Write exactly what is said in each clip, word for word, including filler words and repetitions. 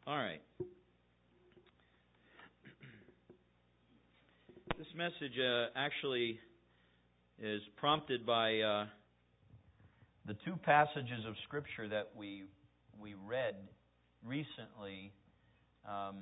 All right. This message uh, actually is prompted by uh, the two passages of Scripture that we we read recently um,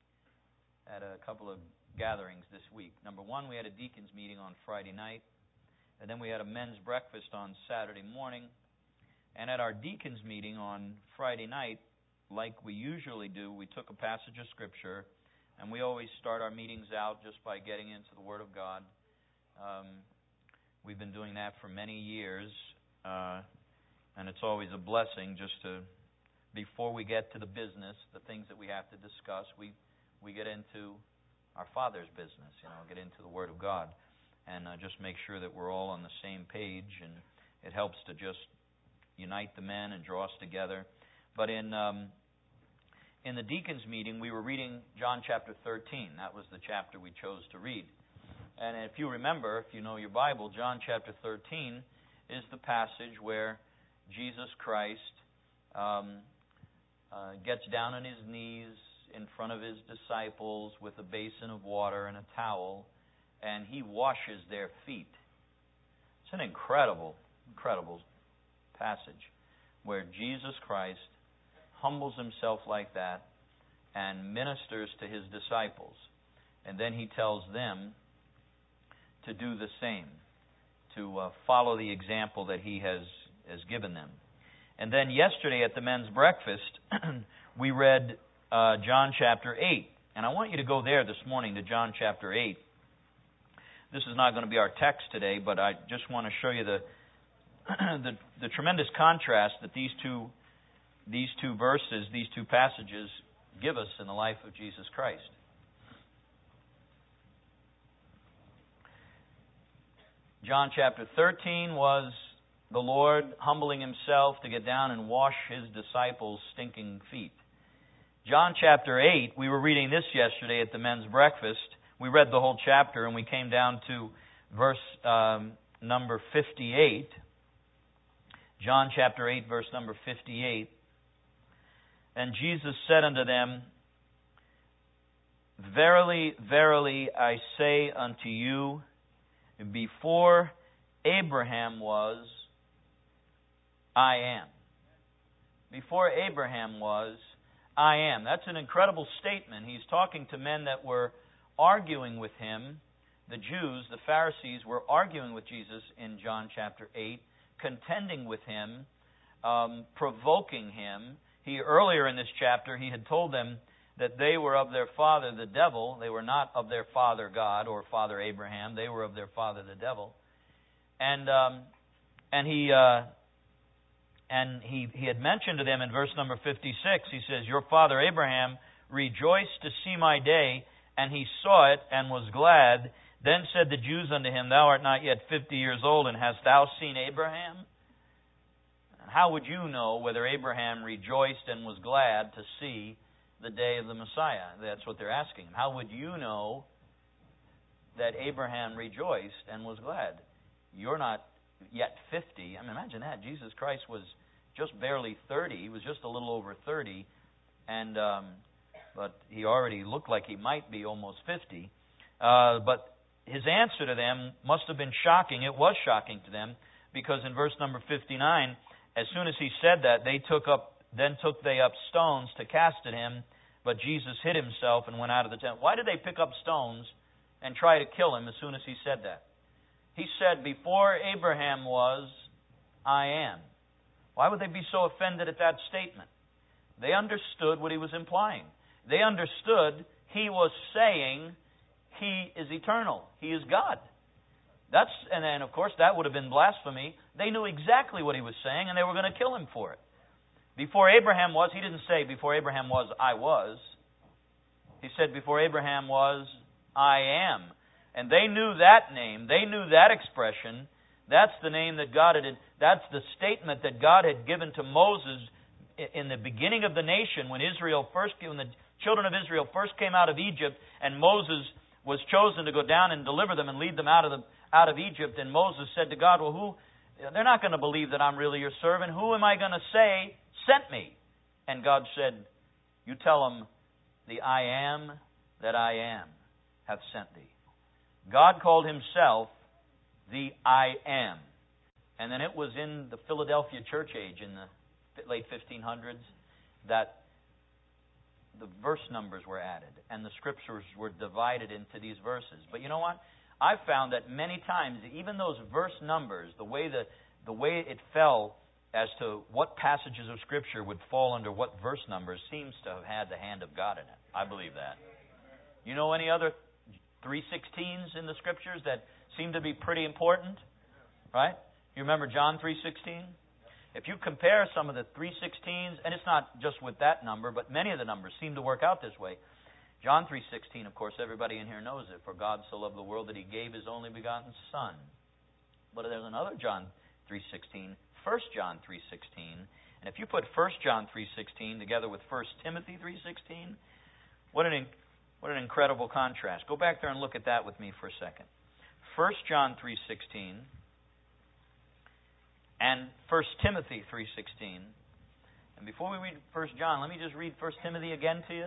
at a couple of gatherings this week. Number one, we had a deacons meeting on Friday night, and then we had a men's breakfast on Saturday morning. And at our deacons meeting on Friday night, like we usually do, we took a passage of Scripture, and we always start our meetings out just by getting into the Word of God. Um, we've been doing that for many years, uh, and it's always a blessing just to, before we get to the business, the things that we have to discuss, we we get into our Father's business, you know, get into the Word of God, and uh, just make sure that we're all on the same page, and it helps to just unite the men and draw us together. But in um, in the deacons meeting, we were reading John chapter thirteen. That was the chapter we chose to read. And if you remember, if you know your Bible, John chapter thirteen is the passage where Jesus Christ um, uh, gets down on his knees in front of his disciples with a basin of water and a towel, and he washes their feet. It's an incredible, incredible passage where Jesus Christ humbles himself like that and ministers to his disciples. And then he tells them to do the same, to uh, follow the example that he has, has given them. And then yesterday at the men's breakfast, we read uh, John chapter eight. And I want you to go there this morning to John chapter eight. This is not going to be our text today, but I just want to show you the the, the tremendous contrast that these two these two verses, these two passages give us in the life of Jesus Christ. John chapter thirteen was the Lord humbling himself to get down and wash his disciples' stinking feet. John chapter eight, we were reading this yesterday at the men's breakfast. We read the whole chapter and we came down to verse um, number fifty-eight. John chapter eight, verse number fifty-eight. And Jesus said unto them, Verily, verily, I say unto you, before Abraham was, I am. Before Abraham was, I am. That's an incredible statement. He's talking to men that were arguing with him. The Jews, the Pharisees, were arguing with Jesus in John chapter eight, contending with him, um, provoking him. He earlier in this chapter, he had told them that they were of their father, the devil. They were not of their father God or father Abraham. They were of their father, the devil. And um, and he uh, and he he had mentioned to them in verse number fifty-six. He says, Your father Abraham rejoiced to see my day, and he saw it and was glad. Then said the Jews unto him, Thou art not yet fifty years old, and hast thou seen Abraham? How would you know whether Abraham rejoiced and was glad to see the day of the Messiah? That's what they're asking him. How would you know that Abraham rejoiced and was glad? You're not yet fifty. I mean, imagine that. Jesus Christ was just barely thirty. He was just a little over thirty, and um, but he already looked like he might be almost fifty. Uh, but his answer to them must have been shocking. It was shocking to them, because in verse number fifty-nine, as soon as he said that, they took up, then took they up stones to cast at him, but Jesus hid himself and went out of the tent. Why did they pick up stones and try to kill him as soon as he said that? He said, Before Abraham was, I am. Why would they be so offended at that statement? They understood what he was implying. They understood he was saying he is eternal. He is God. That's and then, of course, that would have been blasphemy. They knew exactly what he was saying, and they were going to kill him for it. Before Abraham was, he didn't say, before Abraham was, I was. He said, before Abraham was, I am. And they knew that name. They knew that expression. That's the name that God had, that's the statement that God had given to Moses in the beginning of the nation, when Israel first, when the children of Israel first came out of Egypt, and Moses was chosen to go down and deliver them and lead them out of the out of Egypt. And Moses said to God, well, who? They're not going to believe that I'm really your servant. Who am I going to say sent me? And God said, You tell them, the I am that I am hath sent thee. God called Himself the I am. And then it was in the Philadelphia church age in the late fifteen hundreds that the verse numbers were added and the scriptures were divided into these verses. But you know what? I've found that many times, even those verse numbers, the way the, the way it fell as to what passages of Scripture would fall under what verse numbers seems to have had the hand of God in it. I believe that. You know any other three sixteens in the Scriptures that seem to be pretty important? Right? You remember John three sixteen? If you compare some of the three sixteens, and it's not just with that number, but many of the numbers seem to work out this way. John three sixteen, of course, everybody in here knows it. For God so loved the world that He gave His only begotten Son. But there's another John three sixteen, First John three sixteen. And if you put First John three sixteen together with First Timothy three sixteen, what an, what an incredible contrast. Go back there and look at that with me for a second. First John three sixteen and First Timothy three sixteen. And before we read First John, let me just read First Timothy again to you.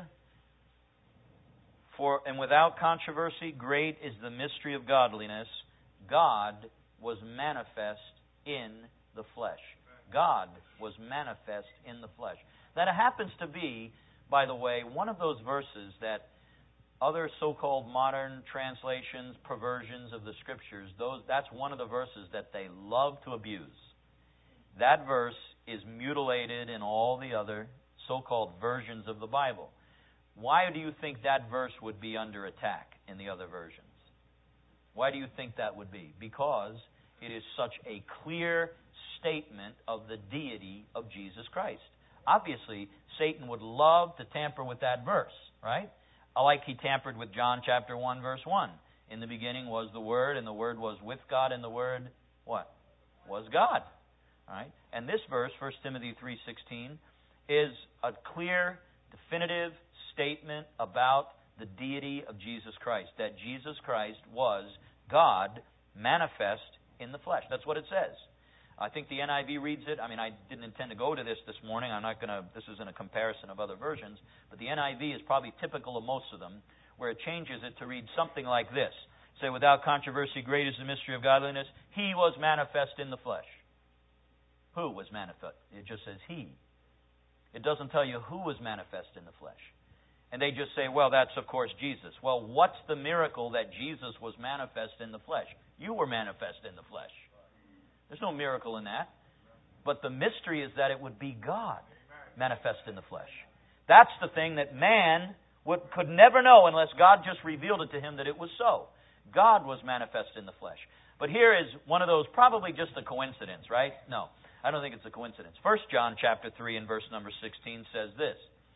For, and without controversy, great is the mystery of godliness. God was manifest in the flesh. God was manifest in the flesh. That happens to be, by the way, one of those verses that other so-called modern translations, perversions of the Scriptures, those that's one of the verses that they love to abuse. That verse is mutilated in all the other so-called versions of the Bible. Why do you think that verse would be under attack in the other versions? Why do you think that would be? Because it is such a clear statement of the deity of Jesus Christ. Obviously, Satan would love to tamper with that verse, right? Like he tampered with John chapter one, verse one. In the beginning was the Word, and the Word was with God, and the Word, what? Was God. All right? And this verse, First Timothy three sixteen, is a clear, definitive statement about the deity of Jesus Christ. That Jesus Christ was God manifest in the flesh. That's what it says. I think the N I V reads it. I mean, I didn't intend to go to this this morning. I'm not going to, this isn't a comparison of other versions. But the N I V is probably typical of most of them, where it changes it to read something like this. Say, without controversy, great is the mystery of godliness. He was manifest in the flesh. Who was manifest? It just says He. It doesn't tell you who was manifest in the flesh. And they just say, well, that's, of course, Jesus. Well, what's the miracle that Jesus was manifest in the flesh? You were manifest in the flesh. There's no miracle in that. But the mystery is that it would be God manifest in the flesh. That's the thing that man would, could never know unless God just revealed it to him that it was so. God was manifest in the flesh. But here is one of those, probably just a coincidence, right? No, I don't think it's a coincidence. First John chapter three and verse number sixteen says this.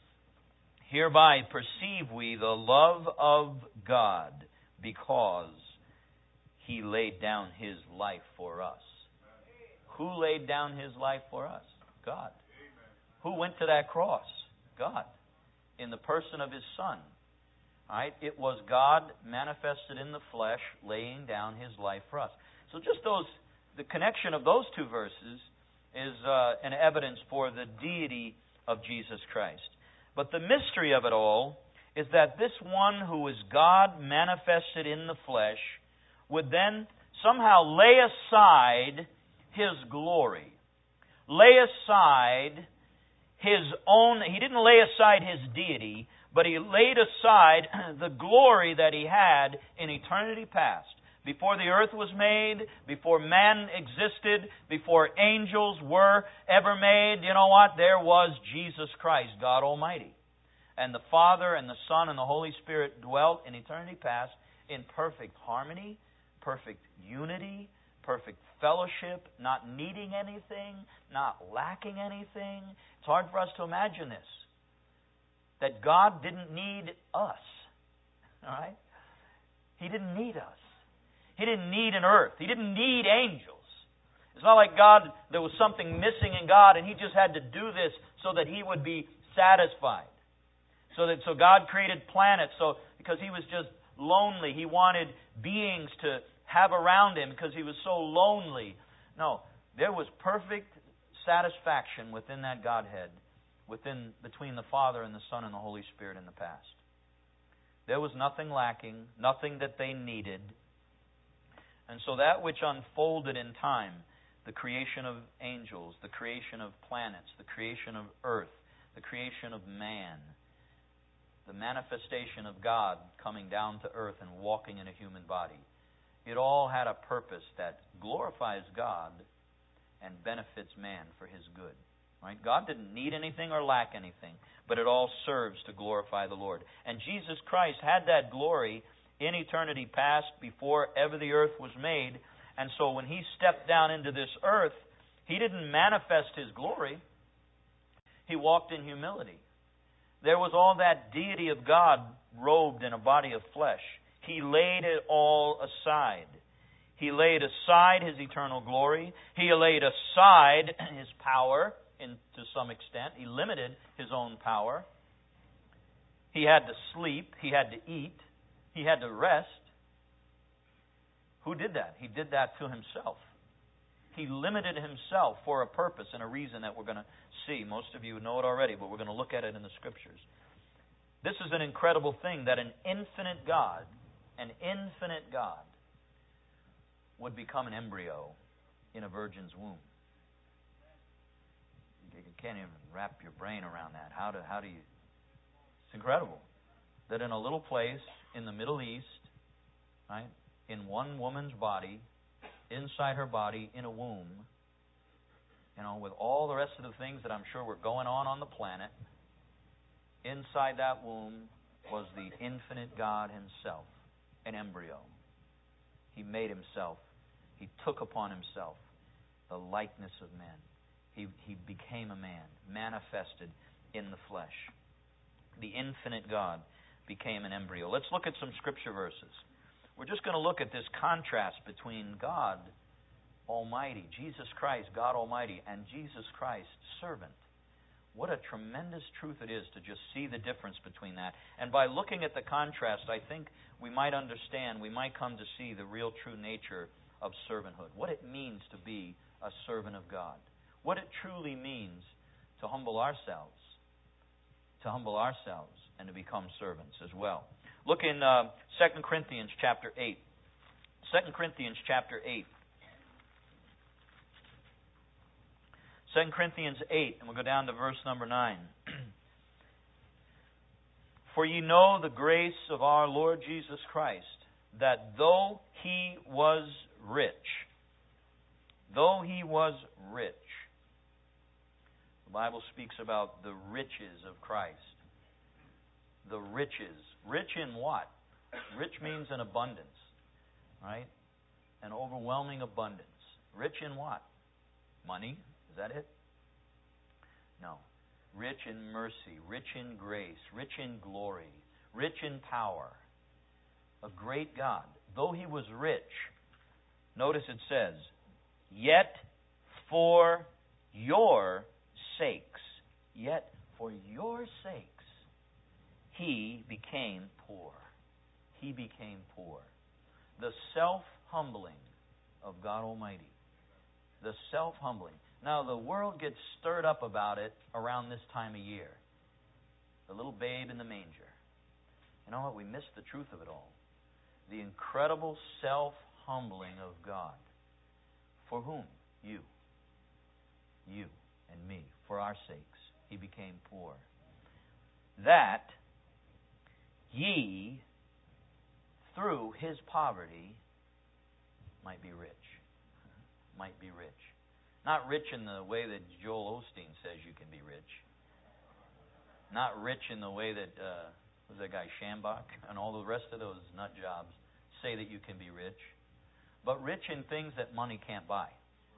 Hereby perceive we the love of God, because He laid down His life for us. Who laid down His life for us? God. Who went to that cross? God. In the person of His Son. All right? It was God manifested in the flesh, laying down His life for us. So just those, the connection of those two verses is uh, an evidence for the deity of Jesus Christ. But the mystery of it all is that this one who is God manifested in the flesh would then somehow lay aside His glory. Lay aside His own, He didn't lay aside His deity, but He laid aside the glory that He had in eternity past. Before the earth was made, before man existed, before angels were ever made, you know what? There was Jesus Christ, God Almighty. And the Father and the Son and the Holy Spirit dwelt in eternity past in perfect harmony, perfect unity, perfect fellowship, not needing anything, not lacking anything. It's hard for us to imagine this. That God didn't need us. All right? He didn't need us. He didn't need an earth. He didn't need angels. It's not like God, there was something missing in God and He just had to do this so that He would be satisfied. So that so God created planets so because He was just lonely. He wanted beings to have around Him because He was so lonely. No, there was perfect satisfaction within that Godhead within between the Father and the Son and the Holy Spirit in the past. There was nothing lacking, nothing that they needed. And so that which unfolded in time, the creation of angels, the creation of planets, the creation of earth, the creation of man, the manifestation of God coming down to earth and walking in a human body, it all had a purpose that glorifies God and benefits man for His good. Right? God didn't need anything or lack anything, but it all serves to glorify the Lord. And Jesus Christ had that glory in eternity past before ever the earth was made. And so when He stepped down into this earth, He didn't manifest His glory. He walked in humility. There was all that deity of God robed in a body of flesh. He laid it all aside. He laid aside His eternal glory. He laid aside His power in, to some extent. He limited His own power. He had to sleep. He had to eat. He had to rest. Who did that? He did that to Himself. He limited Himself for a purpose and a reason that we're going to see. Most of you know it already, but we're going to look at it in the Scriptures. This is an incredible thing, that an infinite God, an infinite God, would become an embryo in a virgin's womb. You can't even wrap your brain around that. How do, how do you... It's incredible that in a little place in the Middle East, right, in one woman's body, inside her body, in a womb, you know, with all the rest of the things that I'm sure were going on on the planet, inside that womb was the infinite God Himself, an embryo. He made Himself. He took upon Himself the likeness of men. He, he became a man, manifested in the flesh. The infinite God became an embryo. Let's look at some Scripture verses. We're just going to look at this contrast between God Almighty, Jesus Christ, God Almighty, and Jesus Christ, servant. What a tremendous truth it is to just see the difference between that. And by looking at the contrast, I think we might understand, we might come to see the real true nature of servanthood. What it means to be a servant of God. What it truly means to humble ourselves. To humble ourselves and to become servants as well. Look in uh, Second Corinthians chapter eight. Second Corinthians chapter eight. Second Corinthians eight, and we'll go down to verse number nine. For ye know the grace of our Lord Jesus Christ, that though He was rich, though He was rich, the Bible speaks about the riches of Christ. The riches. Rich in what? Rich means an abundance, right? An overwhelming abundance. Rich in what? Money? Is that it? No. Rich in mercy, rich in grace, rich in glory, rich in power. A great God. Though He was rich, notice it says, yet for your sakes, yet for your sakes, He became poor. He became poor. The self-humbling of God Almighty. The self-humbling. Now, the world gets stirred up about it around this time of year. The little babe in the manger. You know what? We miss the truth of it all. The incredible self-humbling of God. For whom? You. You and me. For our sakes. He became poor. That ye, through His poverty, might be rich. Might be rich. Not rich in the way that Joel Osteen says you can be rich. Not rich in the way that, uh, who's that guy, Shambach, and all the rest of those nut jobs say that you can be rich. But rich in things that money can't buy.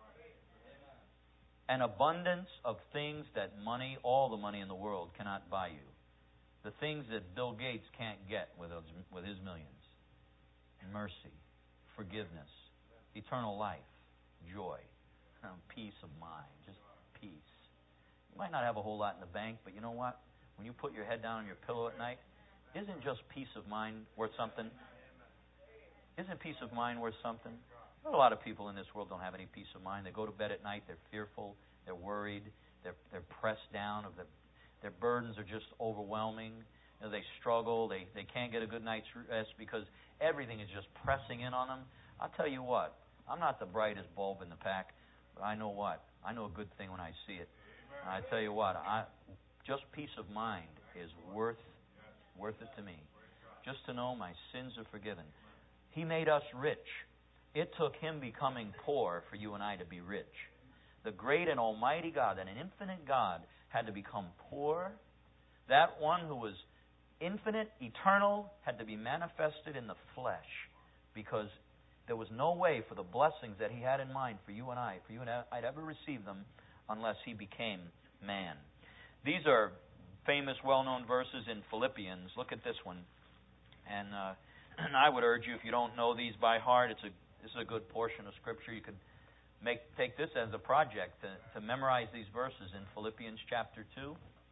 An abundance of things that money, all the money in the world, cannot buy you. The things that Bill Gates can't get with his, with his millions. Mercy, forgiveness, eternal life, joy. Peace of mind, just peace. You might not have a whole lot in the bank, but you know what? When you put your head down on your pillow at night, isn't just peace of mind worth something? Isn't peace of mind worth something? A lot of people in this world don't have any peace of mind. They go to bed at night, they're fearful, they're worried, they're they're pressed down of the their burdens are just overwhelming. You know, they struggle. They, they can't get a good night's rest because everything is just pressing in on them. I'll tell you what, I'm not the brightest bulb in the pack, but I know what? I know a good thing when I see it. And I tell you what, I, just peace of mind is worth worth it to me. Just to know my sins are forgiven. He made us rich. It took Him becoming poor for you and I to be rich. The great and almighty God, and an infinite God, had to become poor. That one who was infinite, eternal, had to be manifested in the flesh, because there was no way for the blessings that He had in mind for you and I, for you and I, to ever receive them unless He became man. These are famous, well-known verses in Philippians. Look at this one. And, uh, and I would urge you, if you don't know these by heart, it's a this is a good portion of Scripture. You could make take this as a project to, to memorize these verses in Philippians chapter two.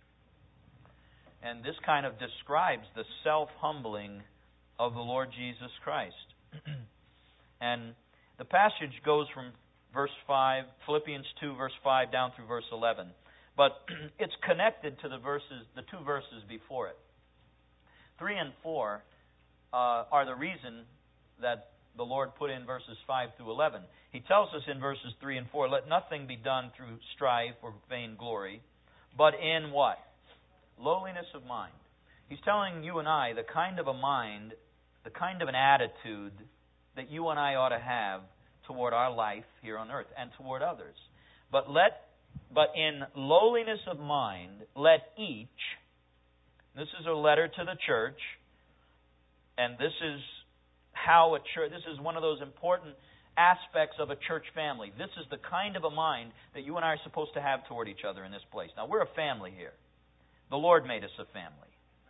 And this kind of describes the self-humbling of the Lord Jesus Christ. And the passage goes from verse five, Philippians two, verse five, down through verse eleven. But it's connected to the verses, the two verses before it. Three and four uh, are the reason that the Lord put in verses five through eleven. He tells us in verses three and four, let nothing be done through strife or vain glory, but in what? Lowliness of mind. He's telling you and I the kind of a mind, the kind of an attitude that you and I ought to have toward our life here on earth and toward others. But let But in lowliness of mind, let each, this is a letter to the church, and this is how a church, this is one of those important aspects of a church family. This is the kind of a mind that you and I are supposed to have toward each other in this place. Now, we're a family here. The Lord made us a family.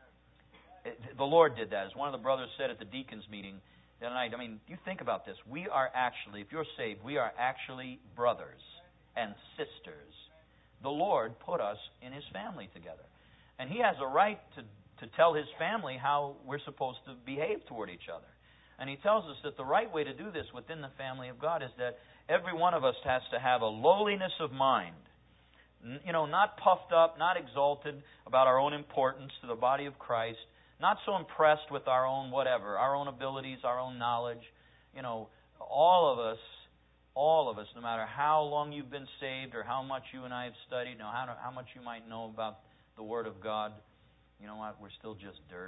The Lord did that. As one of the brothers said at the deacons meeting the other night, I mean, you think about this. We are actually, if you're saved, we are actually brothers and sisters. The Lord put us in His family together. And He has a right to, to tell His family how we're supposed to behave toward each other. And He tells us that the right way to do this within the family of God is that every one of us has to have a lowliness of mind. You know, not puffed up, not exalted about our own importance to the body of Christ, not so impressed with our own whatever, our own abilities, our own knowledge. You know, all of us All of us, no matter how long you've been saved or how much you and I have studied, or how, how much you might know about the Word of God, you know what? We're still just dirt.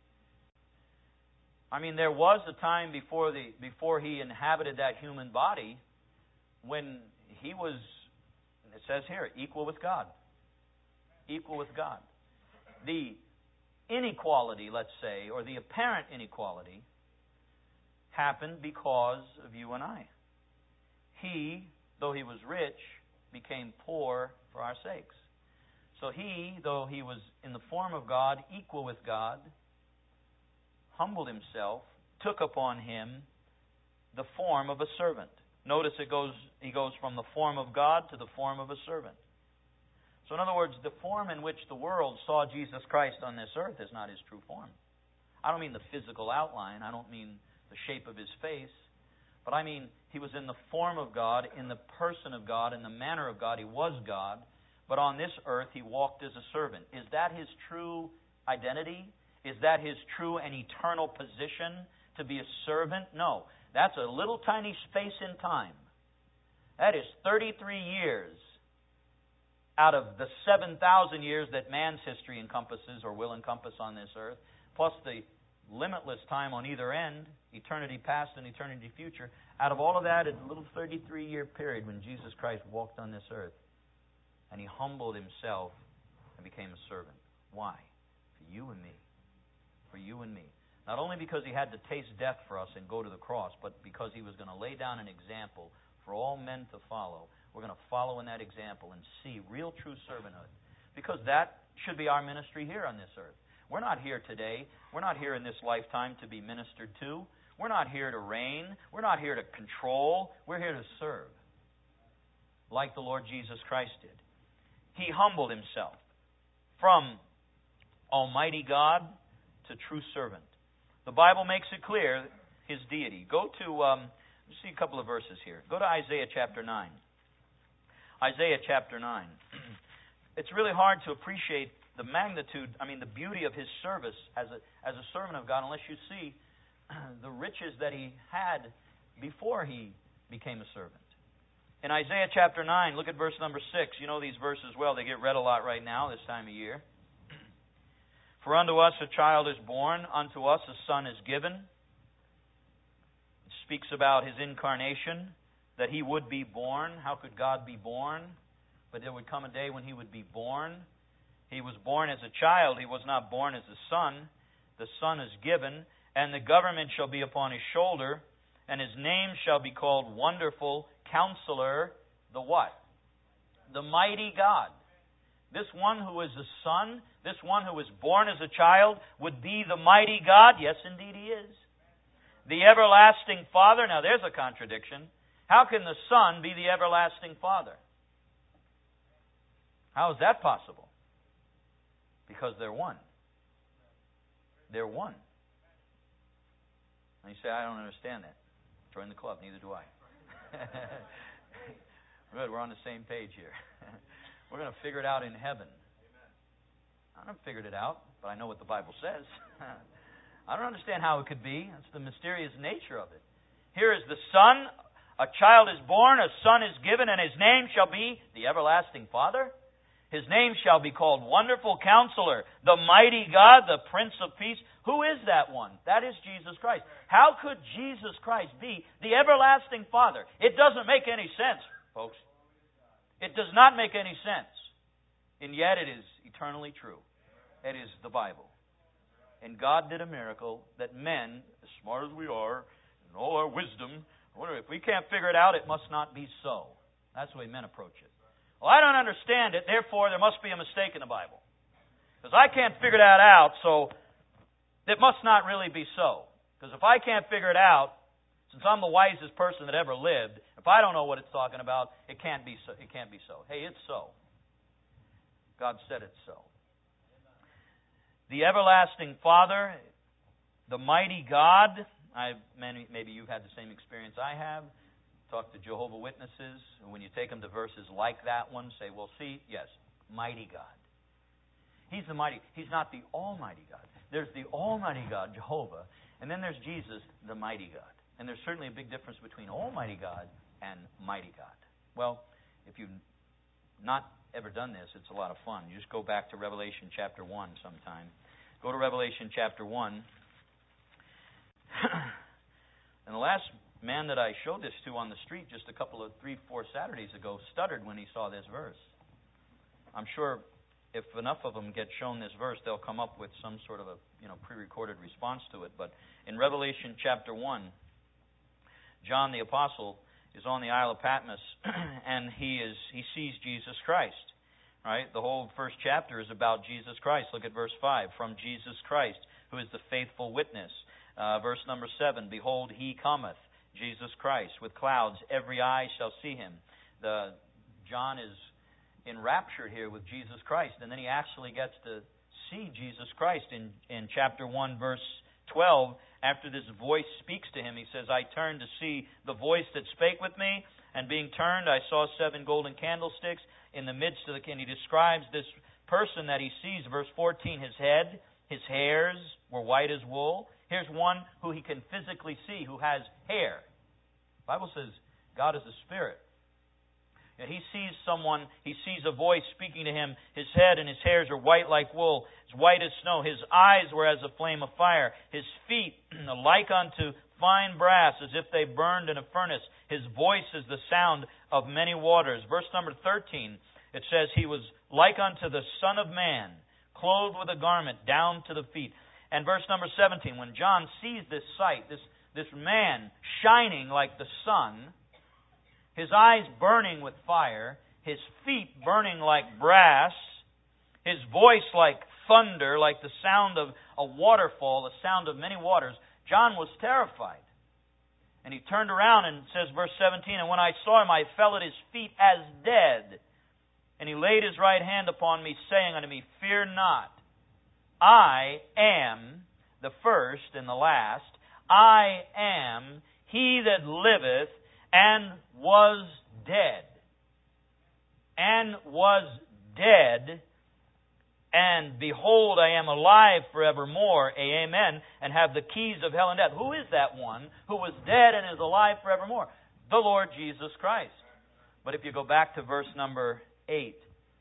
I mean, there was a time before the before He inhabited that human body when He was, it says here, equal with God. Equal with God. The inequality, let's say, or the apparent inequality, happened because of you and I. He, though He was rich, became poor for our sakes. So He, though He was in the form of God, equal with God, humbled Himself, took upon Him the form of a servant. Notice it goes, He goes from the form of God to the form of a servant. So in other words, the form in which the world saw Jesus Christ on this earth is not His true form. I don't mean the physical outline. I don't mean the shape of His face. But I mean, He was in the form of God, in the person of God, in the manner of God. He was God. But on this earth, He walked as a servant. Is that His true identity? Is that His true and eternal position, to be a servant? No. That's a little tiny space in time. That is thirty-three years out of the seven thousand years that man's history encompasses or will encompass on this earth, plus the limitless time on either end, eternity past and eternity future. Out of all of that, a little thirty-three year period when Jesus Christ walked on this earth. And He humbled Himself and became a servant. Why? For you and me. For you and me. Not only because He had to taste death for us and go to the cross, but because He was going to lay down an example for all men to follow. We're going to follow in that example and see real true servanthood. Because that should be our ministry here on this earth. We're not here today. We're not here in this lifetime to be ministered to. We're not here to reign. We're not here to control. We're here to serve. Like the Lord Jesus Christ did. He humbled Himself from Almighty God to true servant. The Bible makes it clear His deity. Go to, um, let's see a couple of verses here. Go to Isaiah chapter nine. Isaiah chapter nine. It's really hard to appreciate the magnitude, I mean the beauty of His service as a, as a servant of God unless you see the riches that He had before He became a servant. In Isaiah chapter nine, look at verse number six. You know these verses well. They get read a lot right now this time of year. For unto us a child is born, unto us a son is given. It speaks about His incarnation, that He would be born. How could God be born? But there would come a day when He would be born. He was born as a child. He was not born as a son. The son is given, and the government shall be upon His shoulder, and His name shall be called Wonderful Counselor, the what? The Mighty God. This one who is a son, this one who was born as a child, would be the Mighty God. Yes, indeed He is. The Everlasting Father. Now there's a contradiction. How can the Son be the Everlasting Father? How is that possible? Because they're one. They're one. And you say, I don't understand that. Join the club. Neither do I. Good. We're on the same page here. We're going to figure it out in heaven. I haven't figured it out, but I know what the Bible says. I don't understand how it could be. It's the mysterious nature of it. Here is the Son. A child is born, a son is given, and His name shall be the Everlasting Father. His name shall be called Wonderful Counselor, the Mighty God, the Prince of Peace. Who is that one? That is Jesus Christ. How could Jesus Christ be the Everlasting Father? It doesn't make any sense, folks. It does not make any sense. And yet it is eternally true. It is the Bible. And God did a miracle that men, as smart as we are, in all our wisdom, wonder if we can't figure it out, it must not be so. That's the way men approach it. Well, I don't understand it, therefore there must be a mistake in the Bible. Because I can't figure that out, so it must not really be so. Because if I can't figure it out, since I'm the wisest person that ever lived, if I don't know what it's talking about, it can't be so. It can't be so. Hey, it's so. God said it's so. The Everlasting Father, the Mighty God. I've many, maybe you've had the same experience I have. Talk to Jehovah's Witnesses, and when you take them to verses like that one, say, well, see, yes, Mighty God. He's the mighty. He's not the Almighty God. There's the Almighty God, Jehovah, and then there's Jesus, the Mighty God. And there's certainly a big difference between Almighty God and Mighty God. Well, if you've not ever done this, it's a lot of fun. You just go back to Revelation chapter one sometime. Go to Revelation chapter one. And the last man that I showed this to on the street just a couple of three, four Saturdays ago stuttered when he saw this verse. I'm sure if enough of them get shown this verse, they'll come up with some sort of a you know pre-recorded response to it. But in Revelation chapter one, John the Apostle is on the Isle of Patmos, and he is he sees Jesus Christ. Right? The whole first chapter is about Jesus Christ. Look at verse five. From Jesus Christ, who is the faithful witness. Uh, verse number seven. Behold, He cometh, Jesus Christ, with clouds. Every eye shall see Him. The John is enraptured here with Jesus Christ, and then he actually gets to see Jesus Christ in, in chapter one, verse twelve. After this voice speaks to him, he says, I turned to see the voice that spake with me, and being turned, I saw seven golden candlesticks in the midst of the king. He describes this person that he sees, verse fourteen, his head, his hairs were white as wool. Here's one who he can physically see, who has hair. The Bible says God is a spirit. And he sees someone, he sees a voice speaking to him. His head and his hairs are white like wool, as white as snow. His eyes were as a flame of fire. His feet like unto fine brass, as if they burned in a furnace. His voice is the sound of many waters. Verse number thirteen, it says, He was like unto the Son of Man, clothed with a garment down to the feet. And verse number seventeen, when John sees this sight, this, this man shining like the sun, his eyes burning with fire, his feet burning like brass, his voice like thunder, like the sound of a waterfall, the sound of many waters, John was terrified. And he turned around and says, verse seventeen, And when I saw him, I fell at his feet as dead. And he laid his right hand upon me, saying unto me, Fear not, I am the first and the last. I am he that liveth and was dead. And was dead. And behold, I am alive forevermore, amen, and have the keys of hell and death. Who is that one who was dead and is alive forevermore? The Lord Jesus Christ. But if you go back to verse number eight,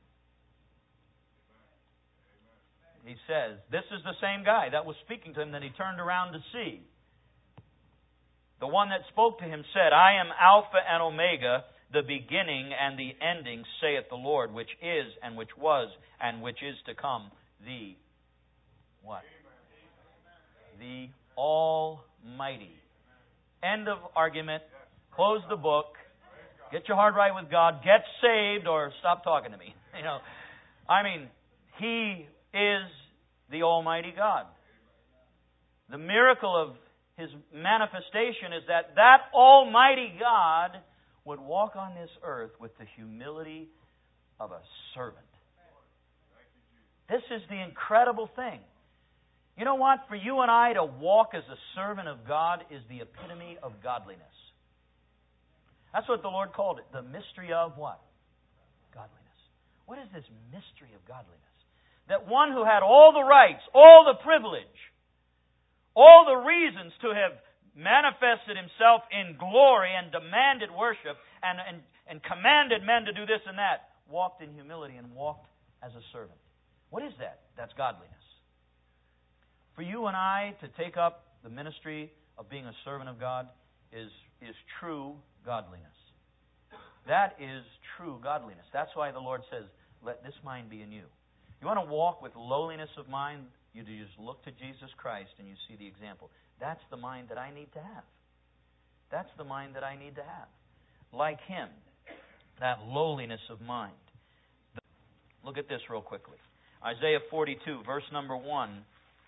he says, this is the same guy that was speaking to him that he turned around to see. The one that spoke to him said, I am Alpha and Omega, the beginning and the ending, saith the Lord, which is and which was and which is to come, the what? The Almighty. End of argument. Close the book. Get your heart right with God. Get saved or stop talking to me. You know, I mean, He is the Almighty God. The miracle of His manifestation is that that Almighty God would walk on this earth with the humility of a servant. This is the incredible thing. You know what? For you and I to walk as a servant of God is the epitome of godliness. That's what the Lord called it. The mystery of what? Godliness. What is this mystery of godliness? That one who had all the rights, all the privilege, all the reasons to have manifested himself in glory and demanded worship and, and, and commanded men to do this and that, walked in humility and walked as a servant. What is that? That's godliness. For you and I to take up the ministry of being a servant of God is, is true godliness. That is true godliness. That's why the Lord says, let this mind be in you. You want to walk with lowliness of mind? You just look to Jesus Christ and you see the example. That's the mind that I need to have. That's the mind that I need to have. Like Him, that lowliness of mind. Look at this real quickly. Isaiah forty-two, verse number one.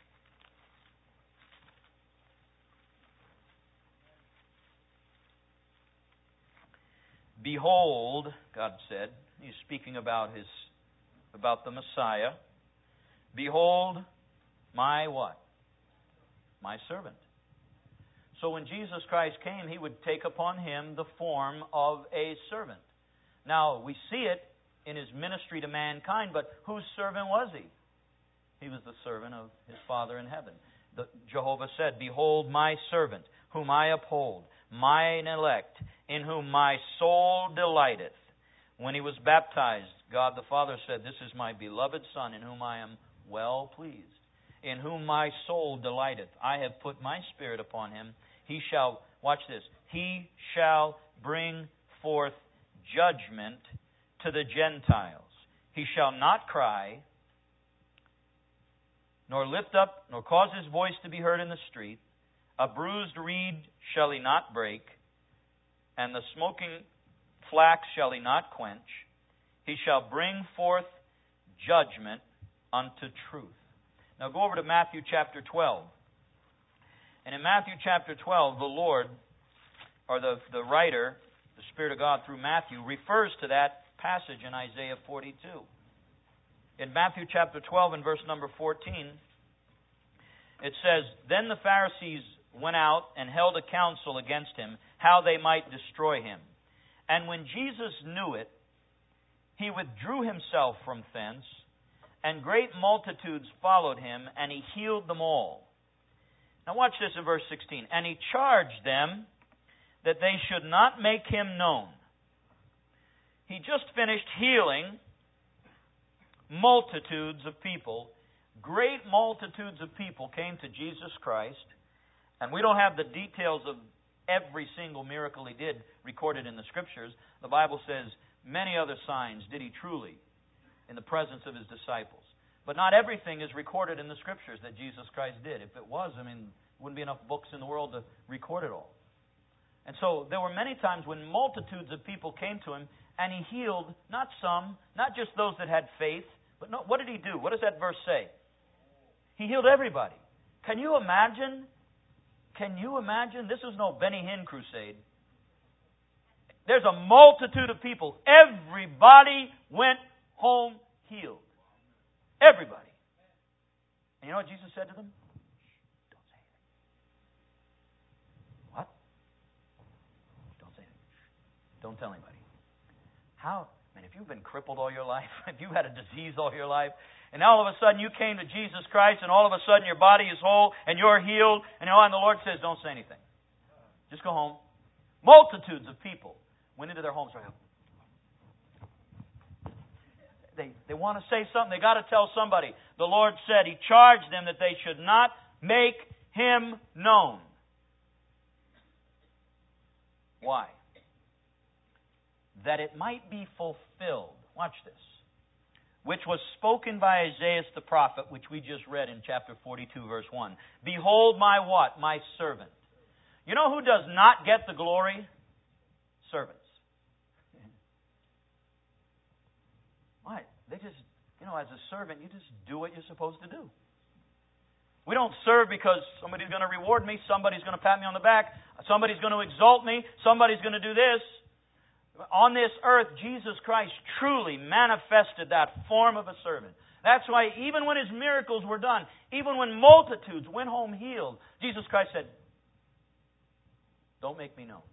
Behold, God said, He's speaking about His, about the Messiah. Behold, my what? My servant. So when Jesus Christ came, He would take upon Him the form of a servant. Now, we see it in His ministry to mankind, but whose servant was He? He was the servant of His Father in heaven. The, Jehovah said, behold my servant, whom I uphold, mine elect, in whom my soul delighteth. When He was baptized, God the Father said, this is my beloved Son, in whom I am well pleased, in whom my soul delighteth. I have put my Spirit upon Him. He shall, watch this, He shall bring forth judgment to the Gentiles. He shall not cry, nor lift up, nor cause His voice to be heard in the street. A bruised reed shall He not break, and the smoking flax shall He not quench. He shall bring forth judgment unto truth. Now go over to Matthew chapter twelve. And in Matthew chapter twelve, the Lord, or the, the writer, the Spirit of God through Matthew, refers to that passage in Isaiah forty-two. In Matthew chapter twelve and verse number fourteen, it says, then the Pharisees went out and held a council against Him, how they might destroy Him. And when Jesus knew it, He withdrew Himself from thence, and great multitudes followed Him, and He healed them all. Now watch this in verse sixteen. And He charged them that they should not make Him known. He just finished healing multitudes of people. Great multitudes of people came to Jesus Christ. And we don't have the details of every single miracle He did recorded in the Scriptures. The Bible says, many other signs did He truly in the presence of His disciples. But not everything is recorded in the Scriptures that Jesus Christ did. If it was, I mean, there wouldn't be enough books in the world to record it all. And so there were many times when multitudes of people came to Him, and He healed not some, not just those that had faith, but no, what did He do? What does that verse say? He healed everybody. Can you imagine? Can you imagine? This is no Benny Hinn crusade. There's a multitude of people. Everybody went home healed. Everybody. And you know what Jesus said to them? Don't say anything. What? Don't say anything. Don't tell anybody. How? Man, if you've been crippled all your life, if you've had a disease all your life, and all of a sudden you came to Jesus Christ, and all of a sudden your body is whole, and you're healed, and, you know, and the Lord says, don't say anything. Just go home. Multitudes of people went into their homes. They, they want to say something. They got to tell somebody. The Lord said He charged them that they should not make Him known. Why? That it might be fulfilled. Watch this. Which was spoken by Isaiah the prophet, which we just read in chapter forty-two, verse one. Behold my what? My servant. You know who does not get the glory? Servants. Why? They just, you know, as a servant, you just do what you're supposed to do. We don't serve because somebody's going to reward me, somebody's going to pat me on the back, somebody's going to exalt me, somebody's going to do this. On this earth, Jesus Christ truly manifested that form of a servant. That's why even when His miracles were done, even when multitudes went home healed, Jesus Christ said, don't make me known.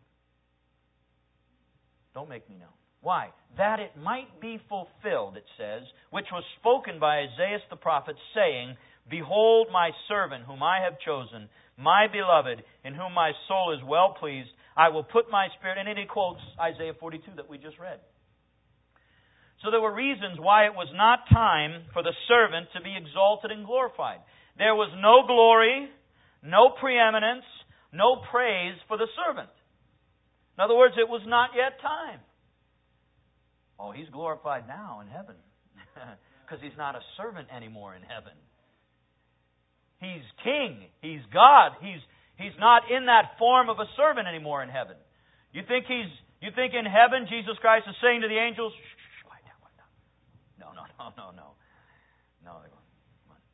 Don't make me known. Why? That it might be fulfilled, it says, which was spoken by Isaiah the prophet, saying, Behold my servant whom I have chosen, my beloved, in whom my soul is well pleased. I will put my spirit... And then he quotes Isaiah forty-two that we just read. So there were reasons why it was not time for the servant to be exalted and glorified. There was no glory, no preeminence, no praise for the servant. In other words, it was not yet time. Oh, he's glorified now in heaven. Because he's not a servant anymore in heaven. He's king. He's God. He's he's not in that form of a servant anymore in heaven. You think he's you think in heaven Jesus Christ is saying to the angels, shh, shh, quiet down, quiet down. No, no, no, no, no. No, they go, come on.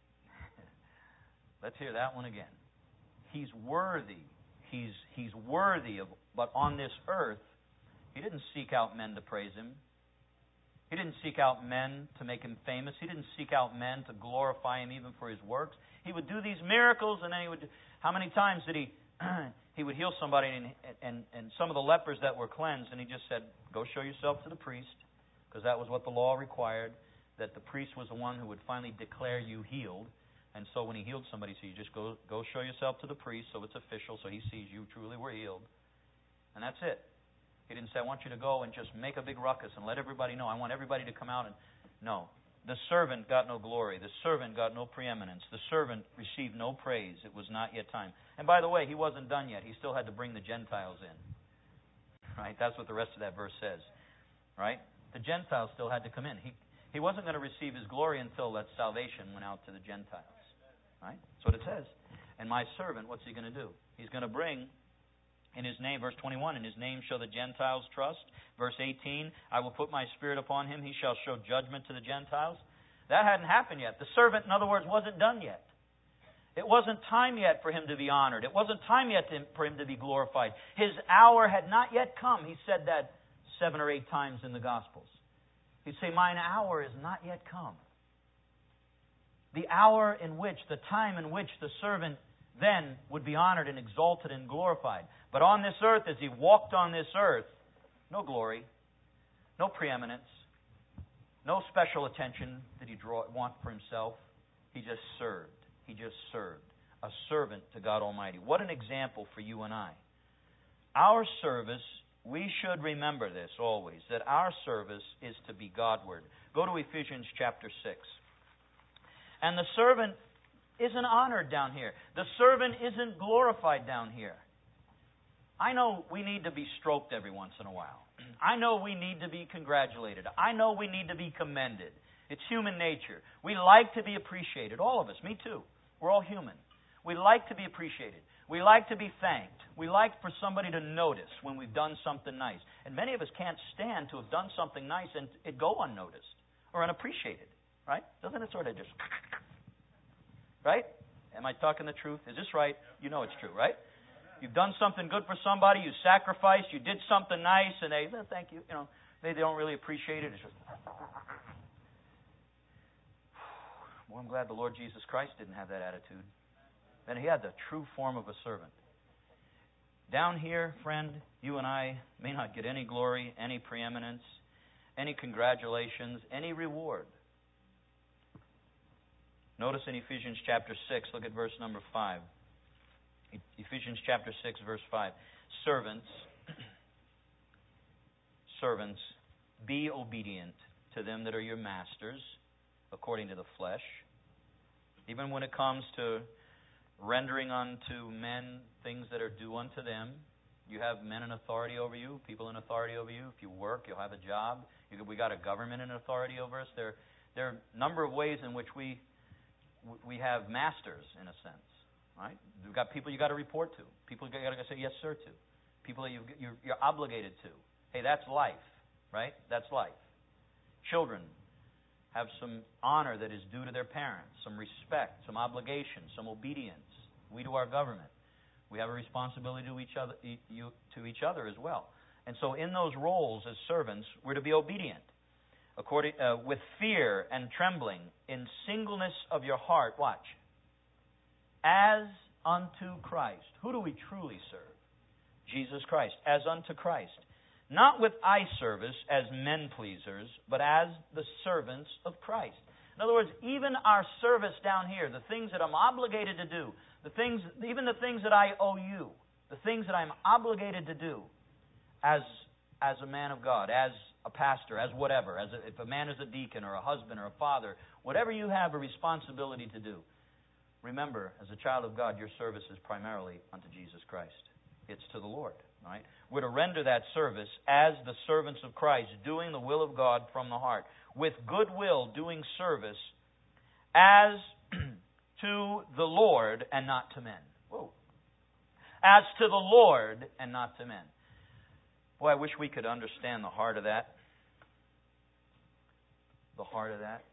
Let's hear that one again. He's worthy. He's he's worthy of, but on this earth, He didn't seek out men to praise Him. He didn't seek out men to make Him famous. He didn't seek out men to glorify Him even for His works. He would do these miracles, and then He would do, how many times did He He would heal somebody, and, and, and some of the lepers that were cleansed, and He just said, go show yourself to the priest, because that was what the law required, that the priest was the one who would finally declare you healed. And so when He healed somebody, so you just go go show yourself to the priest, so it's official, so he sees you truly were healed. And that's it. He didn't say, I want you to go and just make a big ruckus and let everybody know. I want everybody to come out and... No. The servant got no glory. The servant got no preeminence. The servant received no praise. It was not yet time. And by the way, He wasn't done yet. He still had to bring the Gentiles in. Right? That's what the rest of that verse says. Right? The Gentiles still had to come in. He, he wasn't going to receive His glory until that salvation went out to the Gentiles. Right? That's what it says. And my servant, what's He going to do? He's going to bring... In His name, verse twenty-one, in His name shall the Gentiles trust. Verse eighteen, I will put my Spirit upon Him. He shall show judgment to the Gentiles. That hadn't happened yet. The servant, in other words, wasn't done yet. It wasn't time yet for Him to be honored. It wasn't time yet for Him to be glorified. His hour had not yet come. He said that seven or eight times in the Gospels. He'd say, mine hour is not yet come. The hour in which, the time in which the servant then would be honored and exalted and glorified. But on this earth, as He walked on this earth, no glory, no preeminence, no special attention did He draw, want for Himself. He just served. He just served. A servant to God Almighty. What an example for you and I. Our service, we should remember this always, that our service is to be Godward. Go to Ephesians chapter six. And the servant isn't honored down here. The servant isn't glorified down here. I know we need to be stroked every once in a while. I know we need to be congratulated. I know we need to be commended. It's human nature. We like to be appreciated. All of us. Me too. We're all human. We like to be appreciated. We like to be thanked. We like for somebody to notice when we've done something nice. And many of us can't stand to have done something nice and it go unnoticed or unappreciated. Right? Doesn't it sort of just... Right? Am I talking the truth? Is this right? You know it's true, right? You've done something good for somebody, you sacrificed, you did something nice, and they, oh, thank you, you know, they, they don't really appreciate it. It's just, well, I'm glad the Lord Jesus Christ didn't have that attitude. And He had the true form of a servant. Down here, friend, you and I may not get any glory, any preeminence, any congratulations, any reward. Notice in Ephesians chapter six, look at verse number five. Ephesians chapter six, verse five. Servants, servants, be obedient to them that are your masters, according to the flesh. Even when it comes to rendering unto men things that are due unto them. You have men in authority over you, people in authority over you. If you work, you'll have a job. You, we got a government in authority over us. There, there are a number of ways in which we we have masters, in a sense. Right? You've got people you got to report to. People you got to say yes, sir, to. People that you, you're, you're obligated to. Hey, that's life, right? That's life. Children have some honor that is due to their parents, some respect, some obligation, some obedience. We to our government. We have a responsibility to each other, to each other as well. And so in those roles as servants, we're to be obedient, according uh, with fear and trembling, in singleness of your heart. Watch. As unto Christ. Who do we truly serve? Jesus Christ. As unto Christ. Not with eye service as men pleasers, but as the servants of Christ. In other words, even our service down here, the things that I'm obligated to do, the things, even the things that I owe you, the things that I'm obligated to do as, as a man of God, as a pastor, as whatever, as a, if a man is a deacon or a husband or a father, whatever you have a responsibility to do, remember, as a child of God, your service is primarily unto Jesus Christ. It's to the Lord, right? We're to render that service as the servants of Christ, doing the will of God from the heart, with goodwill doing service as to the Lord and not to men. Whoa. As to the Lord and not to men. Boy, I wish we could understand the heart of that. The heart of that.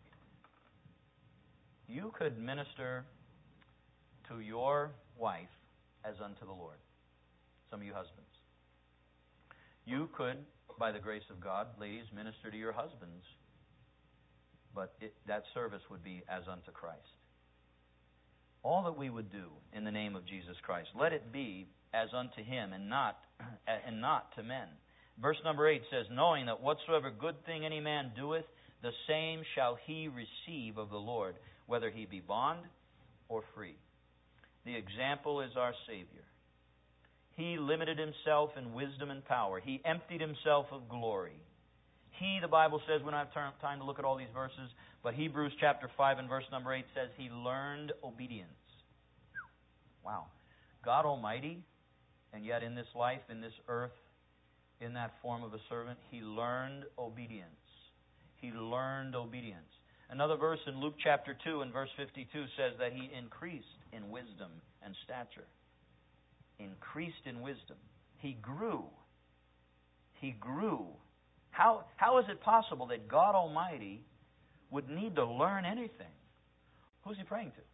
You could minister to your wife as unto the Lord. Some of you husbands. You could, by the grace of God, ladies, minister to your husbands. But it, that service would be as unto Christ. All that we would do in the name of Jesus Christ, let it be as unto Him and not and not to men. Verse number eight says, knowing that whatsoever good thing any man doeth, the same shall he receive of the Lord, whether he be bond or free. The example is our Savior. He limited Himself in wisdom and power. He emptied Himself of glory. He, the Bible says, we don't have time to look at all these verses, but Hebrews chapter five and verse number eight says He learned obedience. Wow. God Almighty, and yet in this life, in this earth, in that form of a servant, He learned obedience. He learned obedience. Another verse in Luke chapter two and verse fifty-two says that He increased in wisdom and stature. Increased in wisdom. He grew. He grew. How, how is it possible that God Almighty would need to learn anything? Who's He praying to?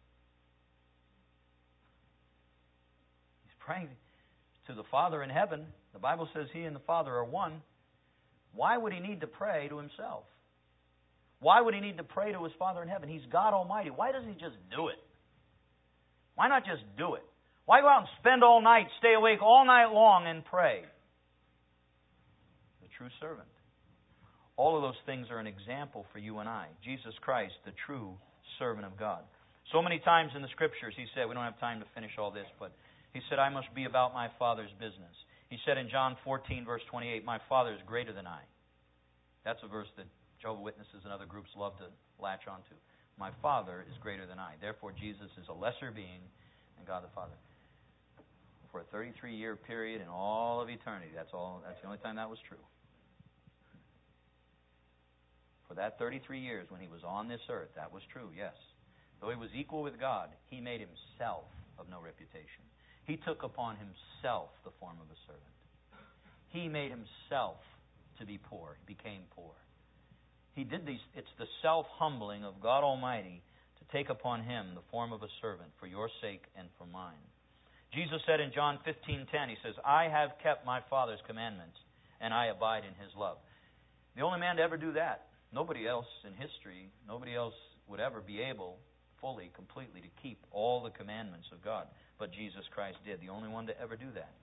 He's praying to the Father in heaven. The Bible says He and the Father are one. Why would He need to pray to Himself? Why would He need to pray to His Father in heaven? He's God Almighty. Why doesn't He just do it? Why not just do it? Why go out and spend all night, stay awake all night long and pray? The true servant. All of those things are an example for you and I. Jesus Christ, the true servant of God. So many times in the Scriptures, He said, we don't have time to finish all this, but He said, I must be about my Father's business. He said in John fourteen, verse twenty-eight, my Father is greater than I. That's a verse that Jehovah's Witnesses and other groups love to latch onto. My Father is greater than I. Therefore, Jesus is a lesser being than God the Father. For a thirty-three year period in all of eternity, that's all. That's the only time that was true. For that thirty-three years when He was on this earth, that was true, yes. Though He was equal with God, He made Himself of no reputation. He took upon Himself the form of a servant. He made Himself to be poor. He became poor. He did these. It's the self-humbling of God Almighty to take upon Him the form of a servant for your sake and for mine. Jesus said in John fifteen ten, He says, I have kept my Father's commandments, and I abide in His love. The only man to ever do that. Nobody else in history, nobody else would ever be able fully, completely to keep all the commandments of God. But Jesus Christ did, the only one to ever do that.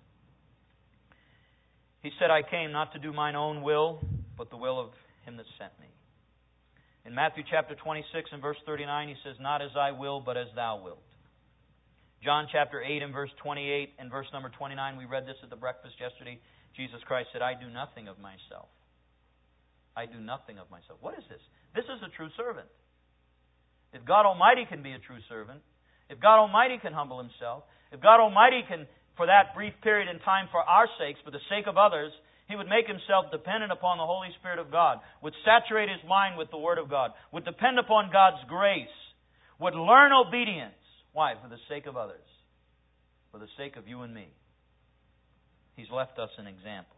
He said, I came not to do mine own will, but the will of Him that sent me. In Matthew chapter twenty-six and verse thirty-nine, He says, not as I will, but as Thou wilt. John chapter eight and verse twenty-eight and verse number twenty-nine, we read this at the breakfast yesterday. Jesus Christ said, I do nothing of myself. I do nothing of myself. What is this? This is a true servant. If God Almighty can be a true servant, if God Almighty can humble Himself, if God Almighty can, for that brief period in time for our sakes, for the sake of others, He would make Himself dependent upon the Holy Spirit of God, would saturate His mind with the Word of God, would depend upon God's grace, would learn obedience. Why? For the sake of others. For the sake of you and me. He's left us an example.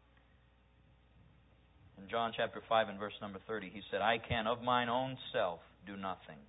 In John chapter five and verse number thirty, He said, I can of mine own self do nothing.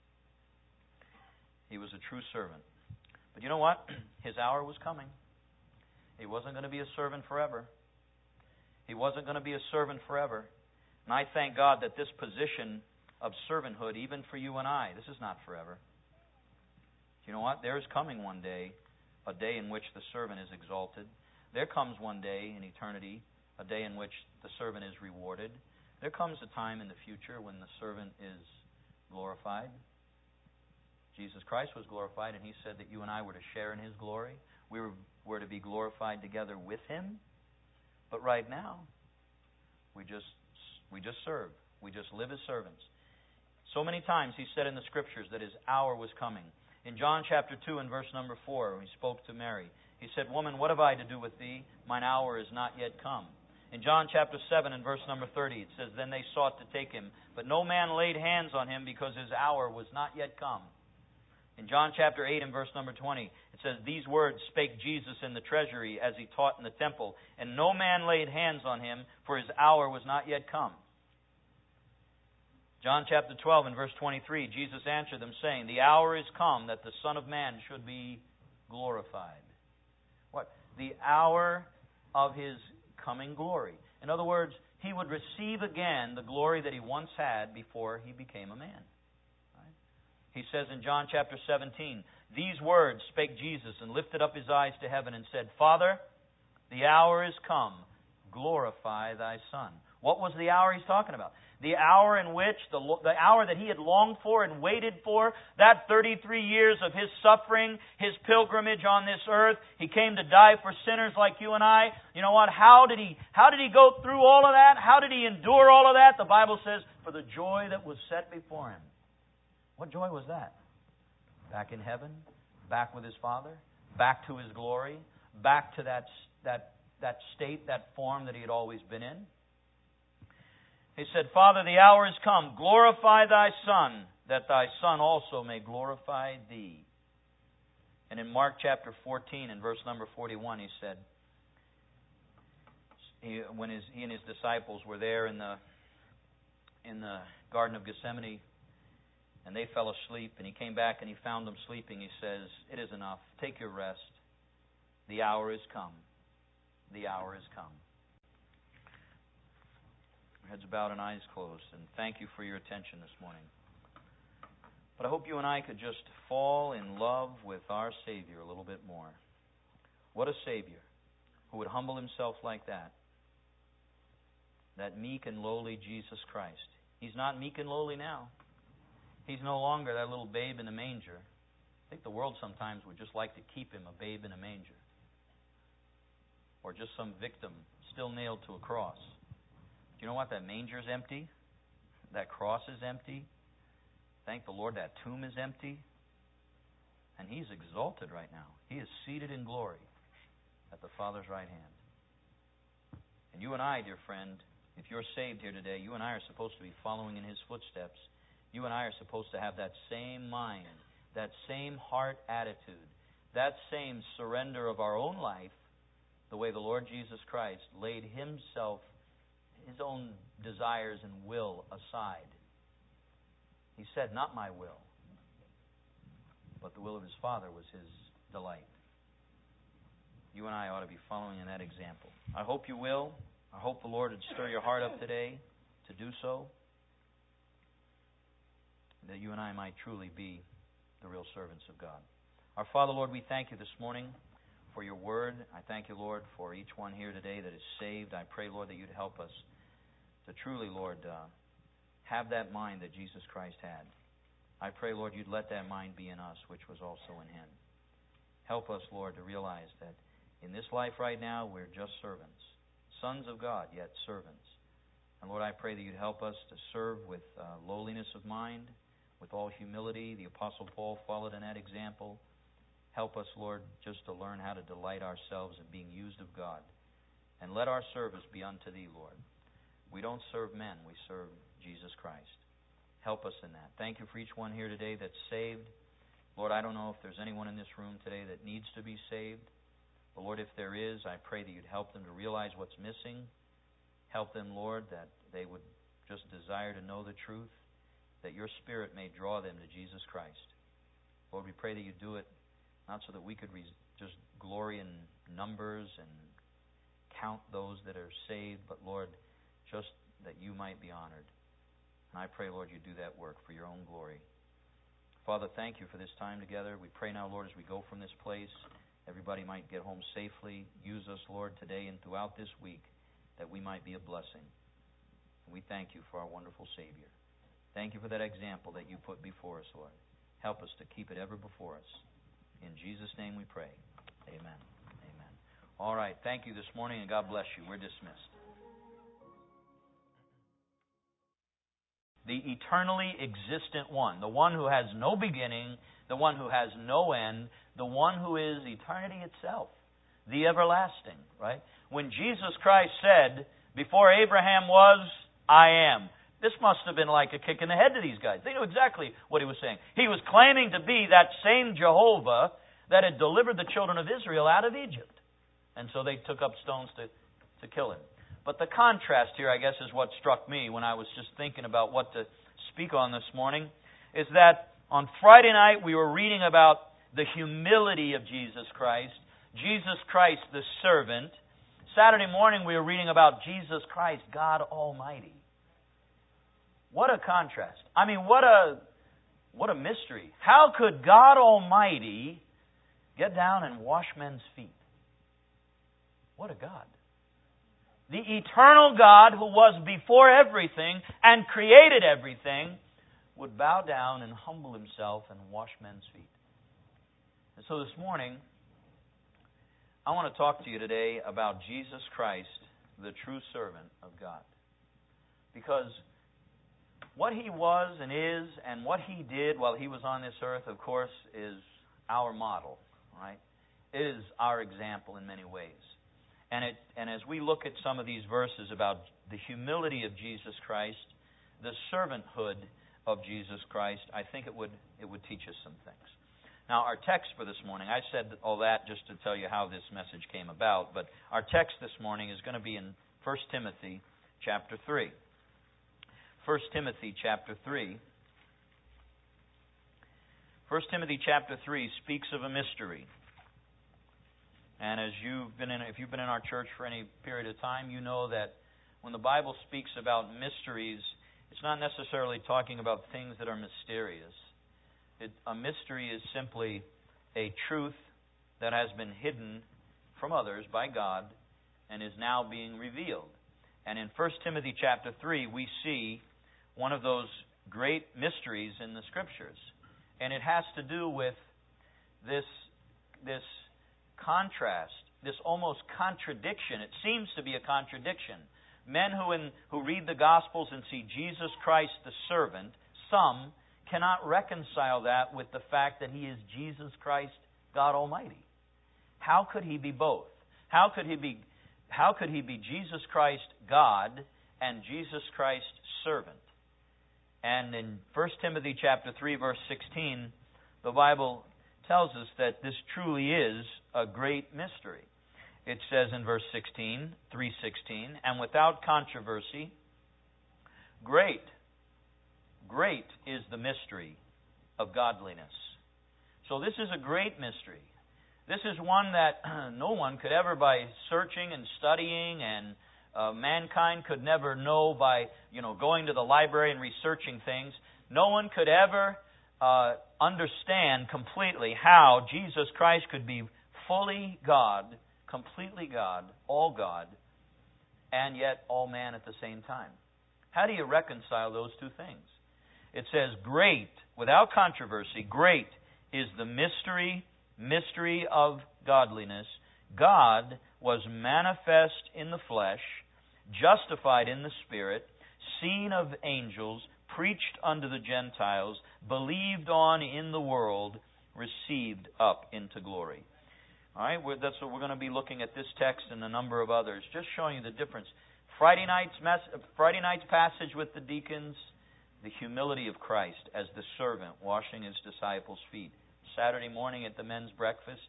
He was a true servant. But you know what? His hour was coming. He wasn't going to be a servant forever. He wasn't going to be a servant forever. And I thank God that this position of servanthood, even for you and I, this is not forever. You know what? There is coming one day, a day in which the servant is exalted. There comes one day in eternity, a day in which the servant is rewarded. There comes a time in the future when the servant is glorified. Jesus Christ was glorified, and He said that you and I were to share in His glory. We were, were to be glorified together with Him. But right now, we just we just serve. We just live as servants. So many times He said in the Scriptures that His hour was coming. In John chapter two and verse number four, when He spoke to Mary, He said, Woman, what have I to do with thee? Mine hour is not yet come. In John chapter seven and verse number thirty, it says, Then they sought to take Him, but no man laid hands on Him because His hour was not yet come. In John chapter eight and verse number twenty, it says, These words spake Jesus in the treasury as He taught in the temple, and no man laid hands on Him, for His hour was not yet come. John chapter twelve and verse twenty-three, Jesus answered them, saying, The hour is come that the Son of Man should be glorified. What? The hour of His coming glory. In other words, He would receive again the glory that He once had before He became a man. Right? He says in John chapter seventeen, These words spake Jesus and lifted up His eyes to heaven and said, Father, the hour is come, glorify Thy Son. What was the hour He's talking about? The hour in which, the, the hour that He had longed for and waited for, that thirty-three years of His suffering, His pilgrimage on this earth. He came to die for sinners like you and I. You know what? How did He, how did He go through all of that? How did He endure all of that? The Bible says, for the joy that was set before Him. What joy was that? Back in heaven, back with His Father, back to His glory, back to that, that, that state, that form that He had always been in. He said, Father, the hour is come. Glorify Thy Son, that Thy Son also may glorify Thee. And in Mark chapter fourteen and verse number forty-one, He said, he, when his, He and His disciples were there in the, in the Garden of Gethsemane, and they fell asleep, and He came back and He found them sleeping, He says, It is enough. Take your rest. The hour is come. The hour is come. Heads bowed and eyes closed, and thank you for your attention this morning. But I hope you and I could just fall in love with our Savior a little bit more. What a Savior who would humble Himself like that. That meek and lowly Jesus Christ. He's not meek and lowly now. He's no longer that little babe in a manger. I think the world sometimes would just like to keep Him a babe in a manger. Or just some victim still nailed to a cross. Do you know what? That manger is empty. That cross is empty. Thank the Lord that tomb is empty. And He's exalted right now. He is seated in glory at the Father's right hand. And you and I, dear friend, if you're saved here today, you and I are supposed to be following in His footsteps. You and I are supposed to have that same mind, that same heart attitude, that same surrender of our own life, the way the Lord Jesus Christ laid Himself, His own desires and will aside. He said, not my will, but the will of His Father was His delight. You and I ought to be following in that example. I hope you will. I hope the Lord would stir your heart up today to do so, that you and I might truly be the real servants of God. Our Father, Lord, we thank You this morning for Your Word. I thank You, Lord, for each one here today that is saved. I pray, Lord, that You'd help us to truly, Lord, uh, have that mind that Jesus Christ had. I pray, Lord, you'd let that mind be in us, which was also in Him. Help us, Lord, to realize that in this life right now, we're just servants. Sons of God, yet servants. And Lord, I pray that you'd help us to serve with uh, lowliness of mind, with all humility. The Apostle Paul followed in that example. Help us, Lord, just to learn how to delight ourselves in being used of God. And let our service be unto Thee, Lord. We don't serve men, we serve Jesus Christ. Help us in that. Thank you for each one here today that's saved. Lord, I don't know if there's anyone in this room today that needs to be saved. But Lord, if there is, I pray that you'd help them to realize what's missing. Help them, Lord, that they would just desire to know the truth, that your Spirit may draw them to Jesus Christ. Lord, we pray that you do it, not so that we could re- just glory in numbers and count those that are saved, but Lord, just that you might be honored. And I pray, Lord, you do that work for your own glory. Father, thank you for this time together. We pray now, Lord, as we go from this place, everybody might get home safely. Use us, Lord, today and throughout this week, that we might be a blessing. And we thank you for our wonderful Savior. Thank you for that example that you put before us, Lord. Help us to keep it ever before us. In Jesus' name we pray. Amen. Amen. All right. Thank you this morning, and God bless you. We're dismissed. The eternally existent one, the one who has no beginning, the one who has no end, the one who is eternity itself, the everlasting, right? When Jesus Christ said, before Abraham was, I am. This must have been like a kick in the head to these guys. They knew exactly what he was saying. He was claiming to be that same Jehovah that had delivered the children of Israel out of Egypt. And so they took up stones to, to kill him. But the contrast here, I guess, is what struck me when I was just thinking about what to speak on this morning, is that on Friday night we were reading about the humility of Jesus Christ, Jesus Christ the servant. Saturday morning we were reading about Jesus Christ, God Almighty. What a contrast. I mean, what a what a mystery. How could God Almighty get down and wash men's feet? What a God. The eternal God who was before everything and created everything would bow down and humble himself and wash men's feet. And so this morning, I want to talk to you today about Jesus Christ, the true servant of God. Because what He was and is and what He did while He was on this earth, of course, is our model, right? It is our example in many ways. And it and as we look at some of these verses about the humility of Jesus Christ, the servanthood of Jesus Christ, I think it would it would teach us some things. Now, our text for this morning, I said all that just to tell you how this message came about, but our text this morning is going to be in First Timothy chapter three. First Timothy chapter three. First Timothy chapter three speaks of a mystery. And as you've been in, if you've been in our church for any period of time, you know that when the Bible speaks about mysteries, it's not necessarily talking about things that are mysterious. It, a mystery is simply a truth that has been hidden from others by God and is now being revealed. And in First Timothy chapter three, we see one of those great mysteries in the Scriptures. And it has to do with this this contrast, this almost contradiction. It seems to be a contradiction. Men who in, who read the Gospels and see Jesus Christ the servant, some cannot reconcile that with the fact that He is Jesus Christ, God Almighty. How could He be both? How could He be how could He be Jesus Christ God and Jesus Christ servant? And in First Timothy chapter three, verse sixteen, the Bible tells us that this truly is a great mystery. It says in verse sixteen, three sixteen, and without controversy, great, great is the mystery of godliness. So this is a great mystery. This is one that no one could ever, by searching and studying, and uh, mankind could never know by, you know, going to the library and researching things. No one could ever uh, understand completely how Jesus Christ could be fully God, completely God, all God, and yet all man at the same time. How do you reconcile those two things? It says, great, without controversy, great is the mystery, mystery of godliness. God was manifest in the flesh, justified in the Spirit, seen of angels, preached unto the Gentiles, believed on in the world, received up into glory. All right, we're, that's what we're going to be looking at this text and a number of others, just showing you the difference. Friday night's mess, Friday night's passage with the deacons, the humility of Christ as the servant washing His disciples' feet. Saturday morning at the men's breakfast,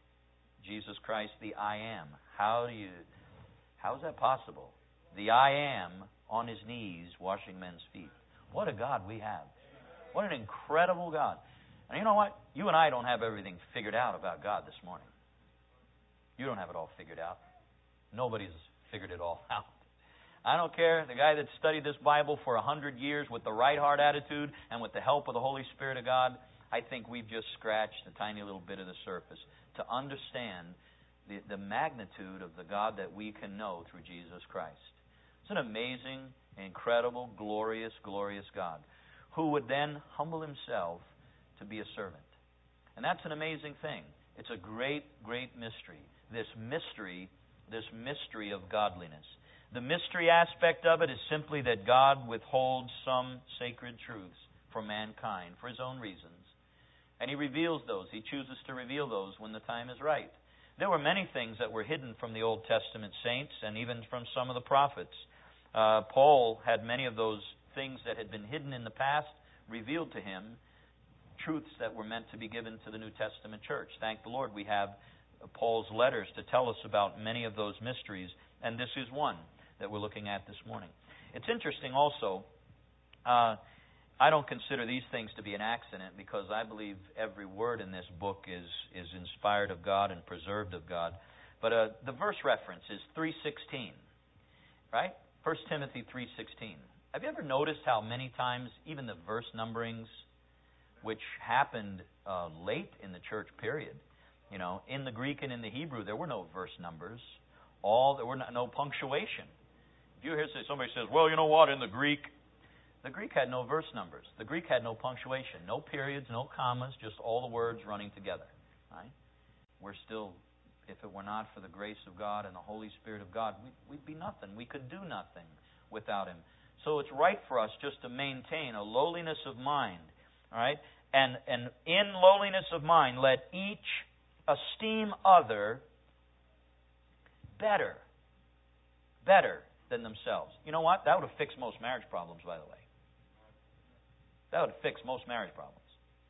Jesus Christ, the I am. How do you? How is that possible? The I am on His knees washing men's feet. What a God we have! What an incredible God! And you know what? You and I don't have everything figured out about God this morning. You don't have it all figured out. Nobody's figured it all out. I don't care. The guy that studied this Bible for a hundred years with the right heart attitude and with the help of the Holy Spirit of God, I think we've just scratched a tiny little bit of the surface to understand the, the magnitude of the God that we can know through Jesus Christ. It's an amazing, incredible, glorious, glorious God who would then humble Himself to be a servant. And that's an amazing thing. It's a great, great mystery. This mystery, this mystery of godliness. The mystery aspect of it is simply that God withholds some sacred truths for mankind for His own reasons. And He reveals those. He chooses to reveal those when the time is right. There were many things that were hidden from the Old Testament saints and even from some of the prophets. Uh, Paul had many of those things that had been hidden in the past revealed to him, truths that were meant to be given to the New Testament church. Thank the Lord we have Paul's letters to tell us about many of those mysteries, and this is one that we're looking at this morning. It's interesting also, uh, I don't consider these things to be an accident because I believe every word in this book is, is inspired of God and preserved of God. But uh, the verse reference is three sixteen, right? First Timothy three sixteen. Have you ever noticed how many times even the verse numberings, which happened uh, late in the church period, you know, in the Greek and in the Hebrew, there were no verse numbers. All there were no, no punctuation. If you hear somebody says, well, you know what, in the Greek, the Greek had no verse numbers. The Greek had no punctuation, no periods, no commas, just all the words running together. Right? We're still, if it were not for the grace of God and the Holy Spirit of God, we'd, we'd be nothing. We could do nothing without Him. So it's right for us just to maintain a lowliness of mind. All right? And, and in lowliness of mind, let each esteem other better. Better than themselves. You know what? That would have fixed most marriage problems, by the way. That would have fixed most marriage problems.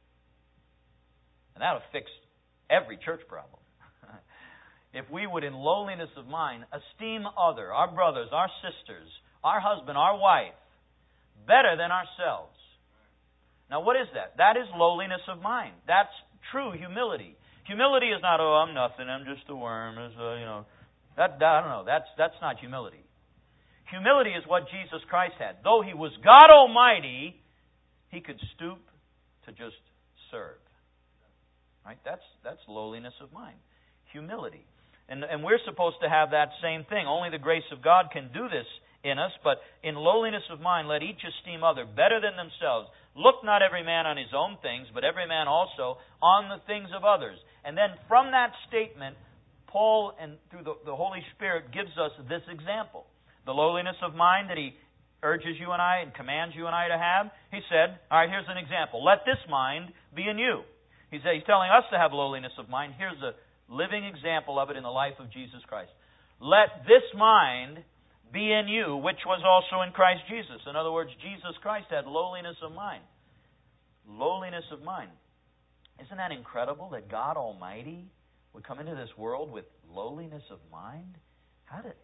And that would have fixed every church problem. If we would, in lowliness of mind, esteem other, our brothers, our sisters, our husband, our wife, better than ourselves. Now, what is that? That is lowliness of mind. That's true humility. Humility is not, oh, I'm nothing, I'm just a worm. It's, uh, you know, that, that I don't know. That's that's not humility. Humility is what Jesus Christ had. Though He was God Almighty, He could stoop to just serve. Right? That's that's lowliness of mind. Humility. And and we're supposed to have that same thing. Only the grace of God can do this in us, but in lowliness of mind, let each esteem other better than themselves. Look not every man on his own things, but every man also on the things of others. And then from that statement, Paul, and through the, the Holy Spirit, gives us this example. The lowliness of mind that he urges you and I and commands you and I to have. He said, all right, here's an example. Let this mind be in you. He said, he's telling us to have lowliness of mind. Here's a living example of it in the life of Jesus Christ. Let this mind be in you, which was also in Christ Jesus. In other words, Jesus Christ had lowliness of mind. Lowliness of mind. Isn't that incredible that God Almighty would come into this world with lowliness of mind? How did...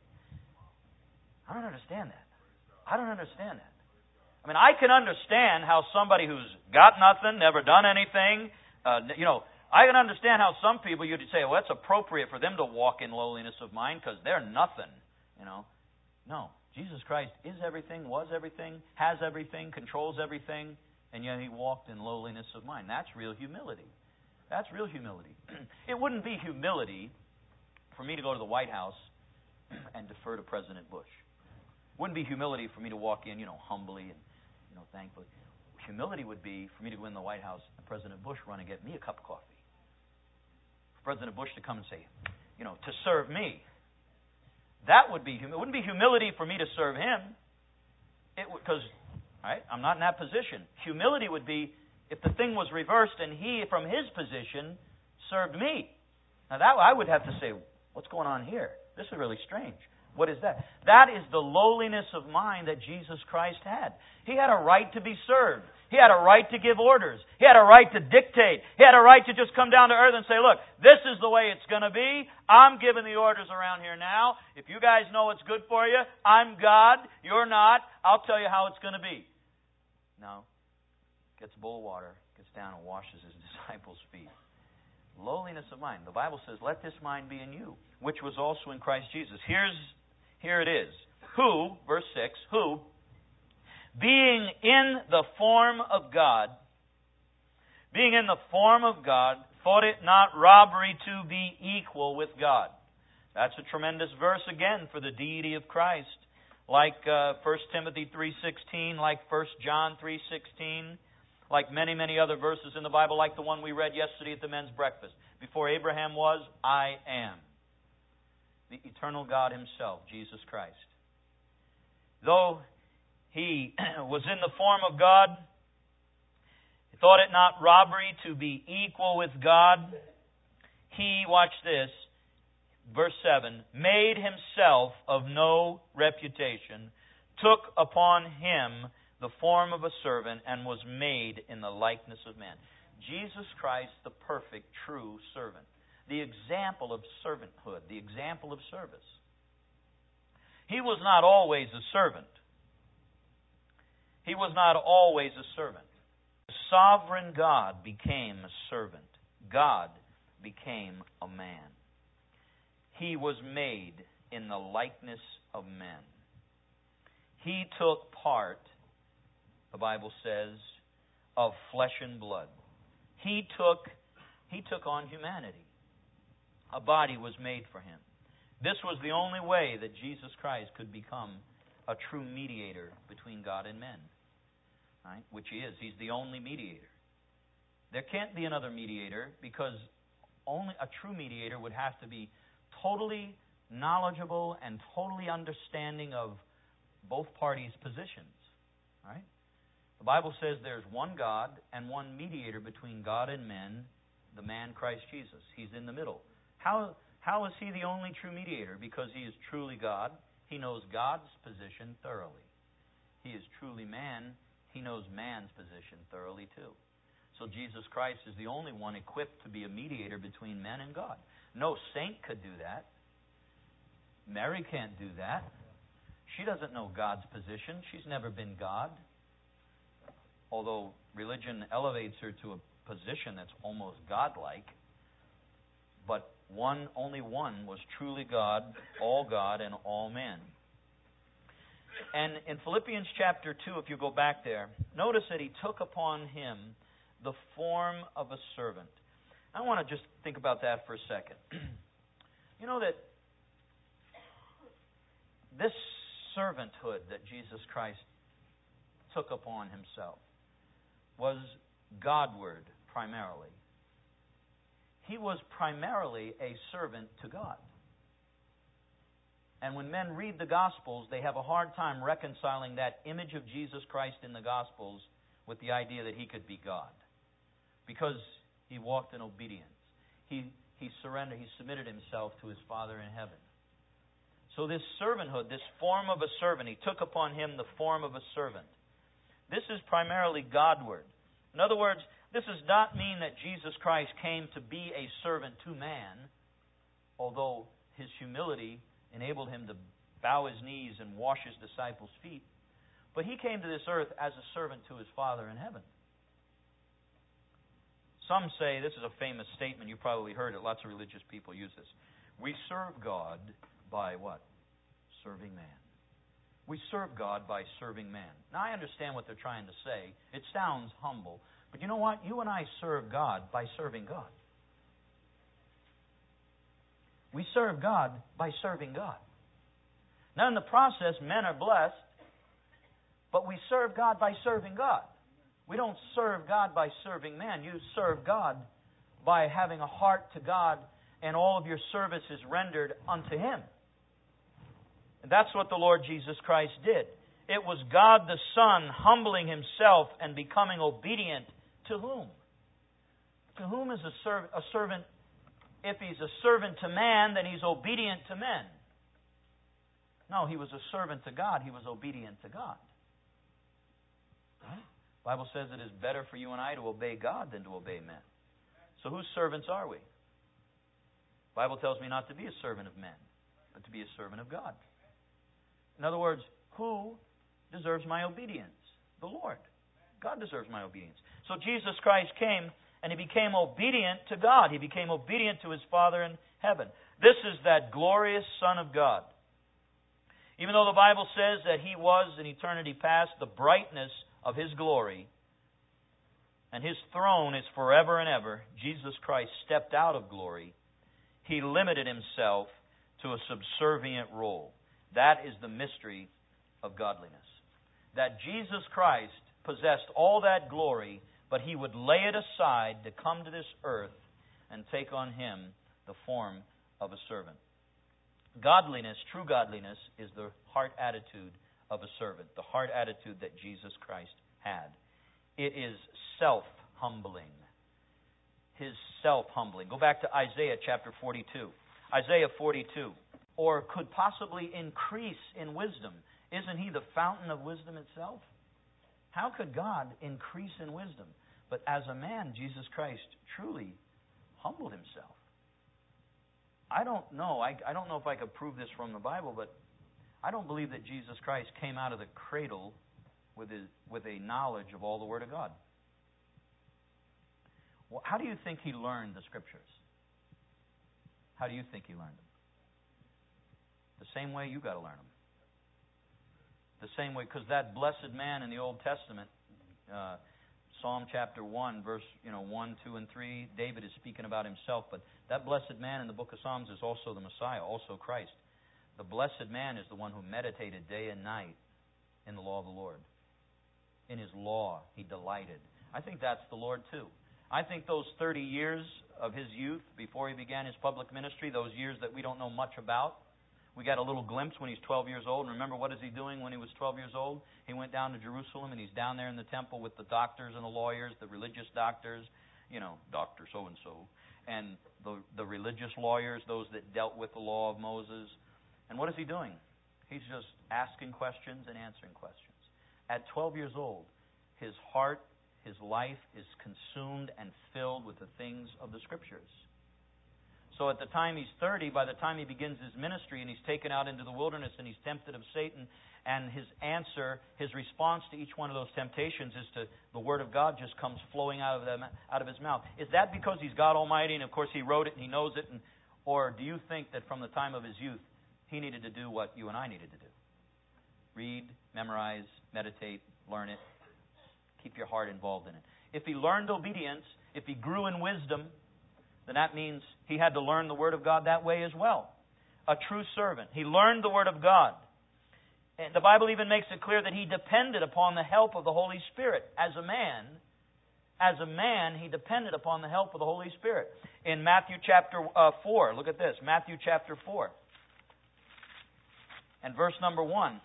I don't understand that. I don't understand that. I mean, I can understand how somebody who's got nothing, never done anything, uh, you know, I can understand how some people you'd say, well, it's appropriate for them to walk in lowliness of mind because they're nothing, you know. No, Jesus Christ is everything, was everything, has everything, controls everything, and yet He walked in lowliness of mind. That's real humility. That's real humility. It wouldn't be humility for me to go to the White House and defer to President Bush. Wouldn't be humility for me to walk in, you know, humbly and, you know, thankfully. Humility would be for me to go in the White House and President Bush run and get me a cup of coffee. For President Bush to come and say, you know, to serve me. That would be, it wouldn't be humility for me to serve him. It would, because, right, I'm not in that position. Humility would be if the thing was reversed and he, from his position, served me. Now that I would have to say, what's going on here? This is really strange. What is that? That is the lowliness of mind that Jesus Christ had. He had a right to be served. He had a right to give orders. He had a right to dictate. He had a right to just come down to earth and say, look, this is the way it's going to be. I'm giving the orders around here now. If you guys know what's good for you, I'm God. You're not. I'll tell you how it's going to be. No. Gets a bowl of water, gets down and washes his disciples' feet. Lowliness of mind. The Bible says, let this mind be in you, which was also in Christ Jesus. Here's Here it is. Who, verse six, who, being in the form of God, being in the form of God, thought it not robbery to be equal with God. That's a tremendous verse again for the deity of Christ. Like uh, First Timothy three sixteen, like First John three sixteen, like many, many other verses in the Bible, like the one we read yesterday at the men's breakfast. Before Abraham was, I am. The eternal God Himself, Jesus Christ. Though He was in the form of God, He thought it not robbery to be equal with God. He, watch this, verse seven, made Himself of no reputation, took upon Him the form of a servant, and was made in the likeness of man. Jesus Christ, the perfect, true servant. The example of servanthood, the example of service. He was not always a servant. He was not always a servant. The sovereign God became a servant. God became a man. He was made in the likeness of men. He took part, the Bible says, of flesh and blood. He took, he took on humanity. A body was made for Him. This was the only way that Jesus Christ could become a true mediator between God and men. Right? Which He is. He's the only mediator. There can't be another mediator because only a true mediator would have to be totally knowledgeable and totally understanding of both parties' positions. Right? The Bible says there's one God and one mediator between God and men, the man Christ Jesus. He's in the middle. How, how is He the only true mediator? Because He is truly God. He knows God's position thoroughly. He is truly man. He knows man's position thoroughly too. So Jesus Christ is the only one equipped to be a mediator between men and God. No saint could do that. Mary can't do that. She doesn't know God's position. She's never been God. Although religion elevates her to a position that's almost godlike. But one, only one was truly God, all God, and all men. And in Philippians chapter two, if you go back there, notice that He took upon Him the form of a servant. I want to just think about that for a second. You know that this servanthood that Jesus Christ took upon Himself was Godward primarily. He was primarily a servant to God. And when men read the Gospels, they have a hard time reconciling that image of Jesus Christ in the Gospels with the idea that He could be God. Because He walked in obedience. He, he surrendered, He submitted Himself to His Father in heaven. So this servanthood, this form of a servant, He took upon Him the form of a servant. This is primarily Godward. In other words, this does not mean that Jesus Christ came to be a servant to man, although His humility enabled Him to bow His knees and wash His disciples' feet. But He came to this earth as a servant to His Father in heaven. Some say, this is a famous statement, you probably heard it, lots of religious people use this. We serve God by what? Serving man. We serve God by serving man. Now, I understand what they're trying to say. It sounds humble. But you know what? You and I serve God by serving God. We serve God by serving God. Now, in the process, men are blessed, but we serve God by serving God. We don't serve God by serving man. You serve God by having a heart to God, and all of your service is rendered unto Him. And that's what the Lord Jesus Christ did. It was God the Son humbling Himself and becoming obedient to whom? To whom is a, serv- a servant? If He's a servant to man, then He's obedient to men. No, He was a servant to God. He was obedient to God. Right? The Bible says it is better for you and I to obey God than to obey men. So whose servants are we? The Bible tells me not to be a servant of men, but to be a servant of God. In other words, who deserves my obedience? The Lord. God deserves my obedience. So Jesus Christ came and He became obedient to God. He became obedient to His Father in heaven. This is that glorious Son of God. Even though the Bible says that He was in eternity past the brightness of His glory, and His throne is forever and ever, Jesus Christ stepped out of glory. He limited Himself to a subservient role. That is the mystery of godliness. That Jesus Christ possessed all that glory, but He would lay it aside to come to this earth and take on Him the form of a servant. Godliness, true godliness, is the heart attitude of a servant, the heart attitude that Jesus Christ had. It is self-humbling. His self-humbling. Go back to Isaiah chapter forty-two. Isaiah forty-two. Or could possibly increase in wisdom. Isn't He the fountain of wisdom itself? How could God increase in wisdom? But as a man, Jesus Christ truly humbled Himself. I don't know. I, I don't know if I could prove this from the Bible, but I don't believe that Jesus Christ came out of the cradle with his, with a knowledge of all the Word of God. Well, how do you think He learned the Scriptures? How do you think He learned them? The same way you got to learn them. The same way, because that blessed man in the Old Testament, uh, Psalm chapter one, verse you know one, two, and three, David is speaking about himself, but that blessed man in the book of Psalms is also the Messiah, also Christ. The blessed man is the one who meditated day and night in the law of the Lord. In His law, he delighted. I think that's the Lord too. I think those thirty years of His youth before He began His public ministry, those years that we don't know much about, we got a little glimpse when He's twelve years old. And remember, what is He doing when He was twelve years old? He went down to Jerusalem, and He's down there in the temple with the doctors and the lawyers, the religious doctors, you know, Doctor so-and-so, and the, the religious lawyers, those that dealt with the law of Moses. And what is He doing? He's just asking questions and answering questions. At twelve years old, his heart, his life is consumed and filled with the things of the Scriptures. So at the time he's thirty, by the time he begins his ministry and he's taken out into the wilderness and he's tempted of Satan, and his answer, his response to each one of those temptations is to the Word of God just comes flowing out of them, out of his mouth. Is that because he's God Almighty and of course He wrote it and He knows it? And, or do you think that from the time of his youth he needed to do what you and I needed to do? Read, memorize, meditate, learn it. Keep your heart involved in it. If he learned obedience, if he grew in wisdom, then that means he had to learn the Word of God that way as well. A true servant. He learned the Word of God. And the Bible even makes it clear that he depended upon the help of the Holy Spirit. As a man, as a man, he depended upon the help of the Holy Spirit. In Matthew chapter uh, four, look at this. Matthew chapter four. And verse number one.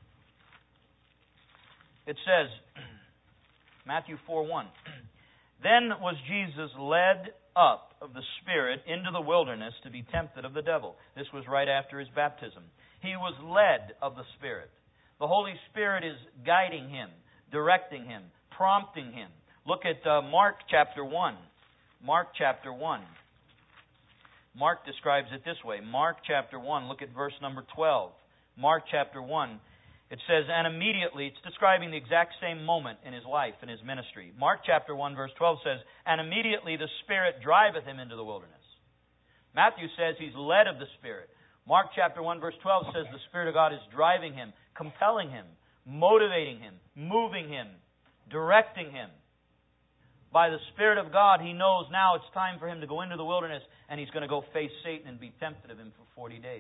It says, Matthew four one. Then was Jesus led up of the Spirit into the wilderness to be tempted of the devil. This was right after His baptism. He was led of the Spirit. The Holy Spirit is guiding Him, directing Him, prompting Him. Look at uh, Mark chapter one. Mark chapter one. Mark describes it this way. Mark chapter one, look at verse number twelve. Mark chapter one. It says, and immediately, it's describing the exact same moment in His life, in His ministry. Mark chapter one, verse twelve says, and immediately the Spirit driveth Him into the wilderness. Matthew says He's led of the Spirit. Mark chapter one, verse twelve says the Spirit of God is driving Him, compelling Him, motivating Him, moving Him, directing Him. By the Spirit of God, He knows now it's time for Him to go into the wilderness, and He's going to go face Satan and be tempted of him for forty days.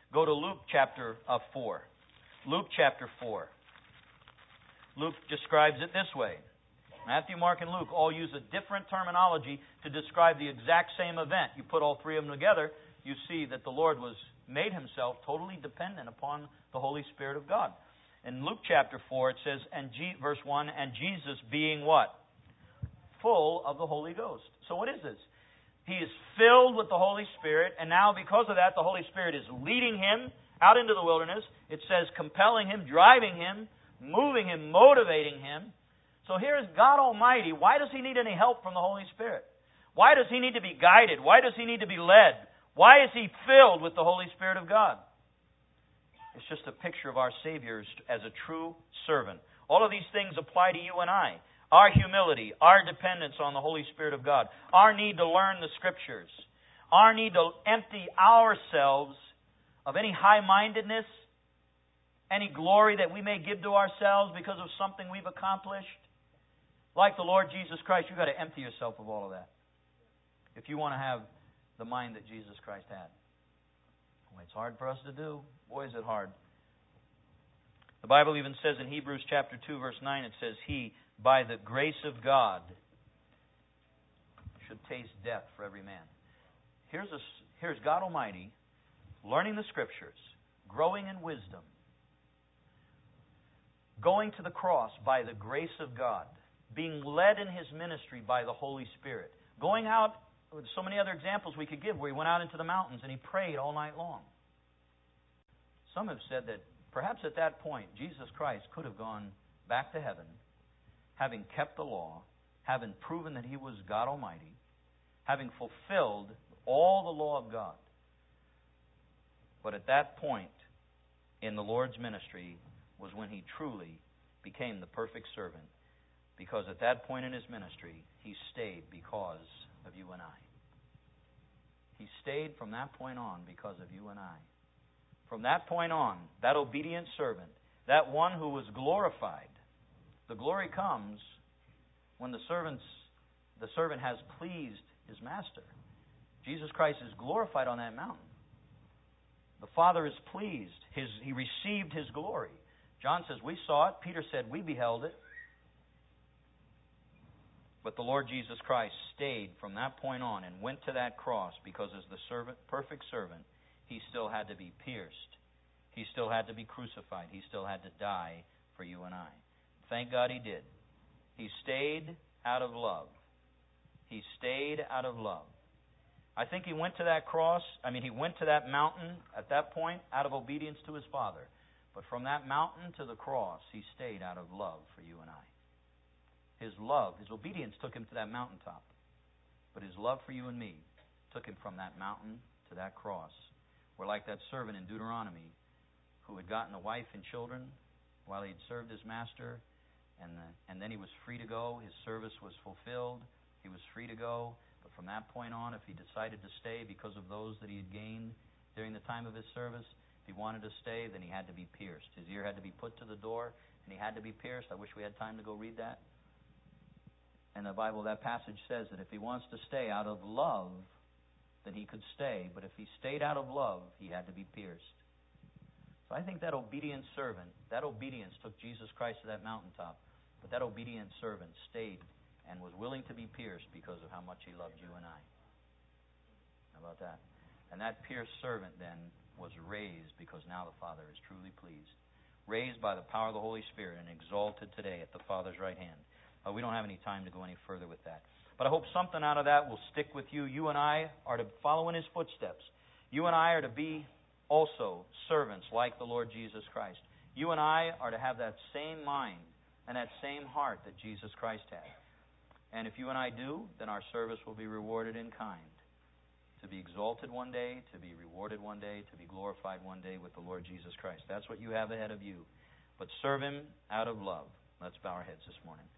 Go to Luke chapter uh, four. Luke chapter four. Luke describes it this way. Matthew, Mark, and Luke all use a different terminology to describe the exact same event. You put all three of them together, you see that the Lord was made Himself totally dependent upon the Holy Spirit of God. In Luke chapter four, it says, and G, verse one, and Jesus being what? Full of the Holy Ghost. So what is this? He is filled with the Holy Spirit, and now because of that, the Holy Spirit is leading Him out into the wilderness. It says compelling Him, driving Him, moving Him, motivating Him. So here is God Almighty. Why does He need any help from the Holy Spirit? Why does He need to be guided? Why does He need to be led? Why is He filled with the Holy Spirit of God? It's just a picture of our Savior as a true servant. All of these things apply to you and I. Our humility, our dependence on the Holy Spirit of God, our need to learn the Scriptures, our need to empty ourselves of any high-mindedness, any glory that we may give to ourselves because of something we've accomplished. Like the Lord Jesus Christ, you've got to empty yourself of all of that if you want to have the mind that Jesus Christ had. Well, it's hard for us to do. Boy, is it hard. The Bible even says in Hebrews chapter two, verse nine, it says, He, by the grace of God, should taste death for every man. Here's, a, here's God Almighty learning the Scriptures, growing in wisdom, going to the cross by the grace of God, being led in His ministry by the Holy Spirit, going out, with so many other examples we could give, where He went out into the mountains and He prayed all night long. Some have said that perhaps at that point, Jesus Christ could have gone back to heaven, having kept the law, having proven that He was God Almighty, having fulfilled all the law of God. But at that point in the Lord's ministry was when He truly became the perfect servant, because at that point in His ministry, He stayed because of you and I. He stayed from that point on because of you and I. From that point on, that obedient servant, that one who was glorified, the glory comes when the servant's, the servant has pleased his master. Jesus Christ is glorified on that mountain. The Father is pleased. His, he received His glory. John says, we saw it. Peter said, we beheld it. But the Lord Jesus Christ stayed from that point on and went to that cross because as the servant, perfect servant, He still had to be pierced. He still had to be crucified. He still had to die for you and I. Thank God He did. He stayed out of love. He stayed out of love. I think He went to that cross, I mean, He went to that mountain at that point out of obedience to His Father. But from that mountain to the cross, He stayed out of love for you and I. His love, His obedience took Him to that mountaintop. But His love for you and me took Him from that mountain to that cross. We're like that servant in Deuteronomy who had gotten a wife and children while he had served his master, and, the, and then he was free to go. His service was fulfilled. He was free to go. But from that point on, if he decided to stay because of those that he had gained during the time of his service, if he wanted to stay, then he had to be pierced. His ear had to be put to the door, and he had to be pierced. I wish we had time to go read that. In the Bible, that passage says that if he wants to stay out of love, then he could stay. But if he stayed out of love, he had to be pierced. So I think that obedient servant, that obedience took Jesus Christ to that mountaintop. But that obedient servant stayed and was willing to be pierced because of how much He loved you and I. How about that? And that pierced servant then was raised because now the Father is truly pleased. Raised by the power of the Holy Spirit and exalted today at the Father's right hand. Uh, we don't have any time to go any further with that. But I hope something out of that will stick with you. You and I are to follow in His footsteps. You and I are to be also servants like the Lord Jesus Christ. You and I are to have that same mind and that same heart that Jesus Christ had. And if you and I do, then our service will be rewarded in kind. To be exalted one day, to be rewarded one day, to be glorified one day with the Lord Jesus Christ. That's what you have ahead of you. But serve Him out of love. Let's bow our heads this morning.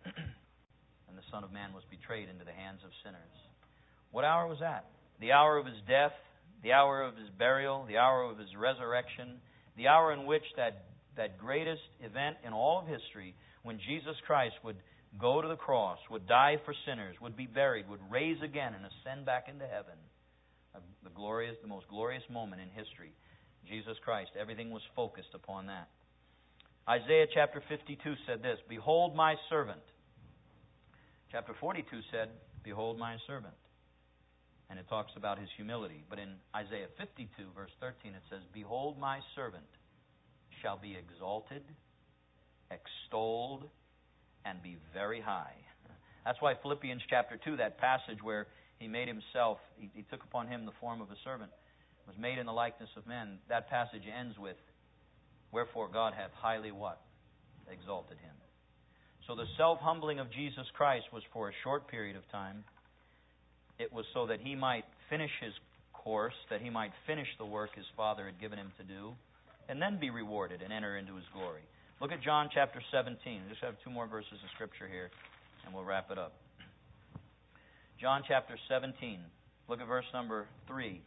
And the Son of Man was betrayed into the hands of sinners. What hour was that? The hour of His death, the hour of His burial, the hour of His resurrection, the hour in which that, that greatest event in all of history, when Jesus Christ would go to the cross, would die for sinners, would be buried, would raise again and ascend back into heaven. The glorious, the most glorious moment in history. Jesus Christ. Everything was focused upon that. Isaiah chapter fifty-two said this, Behold my servant. Chapter forty-two said, Behold my servant. And it talks about his humility. But in Isaiah fifty-two, verse thirteen, it says, Behold my servant shall be exalted, extolled, and be very high. That's why Philippians chapter two, that passage where he made himself, he, he took upon him the form of a servant, was made in the likeness of men. That passage ends with, Wherefore God hath highly what? Exalted him. So the self-humbling of Jesus Christ was for a short period of time. It was so that he might finish his course, that he might finish the work his Father had given him to do, and then be rewarded and enter into his glory. Look at John chapter seventeen. I just have two more verses of Scripture here, and we'll wrap it up. John chapter seventeen. Look at verse number three.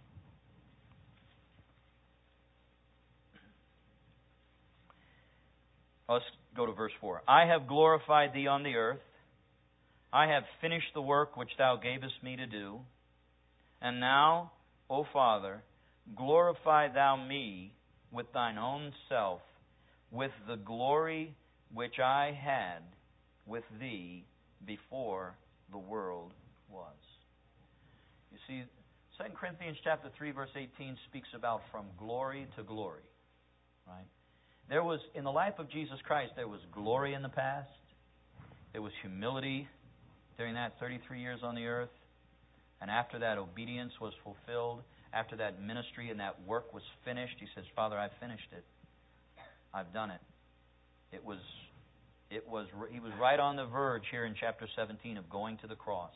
Let's go to verse four. I have glorified thee on the earth. I have finished the work which thou gavest me to do. And now, O Father, glorify thou me with thine own self, with the glory which I had with thee before the world was. You see, Second Corinthians chapter three, verse eighteen speaks about from glory to glory. Right? There was, in the life of Jesus Christ, there was glory in the past. There was humility during that thirty-three years on the earth. And after that, obedience was fulfilled. After that ministry and that work was finished, he says, Father, I've finished it. I've done it. It was, it was, he was right on the verge here in chapter seventeen of going to the cross.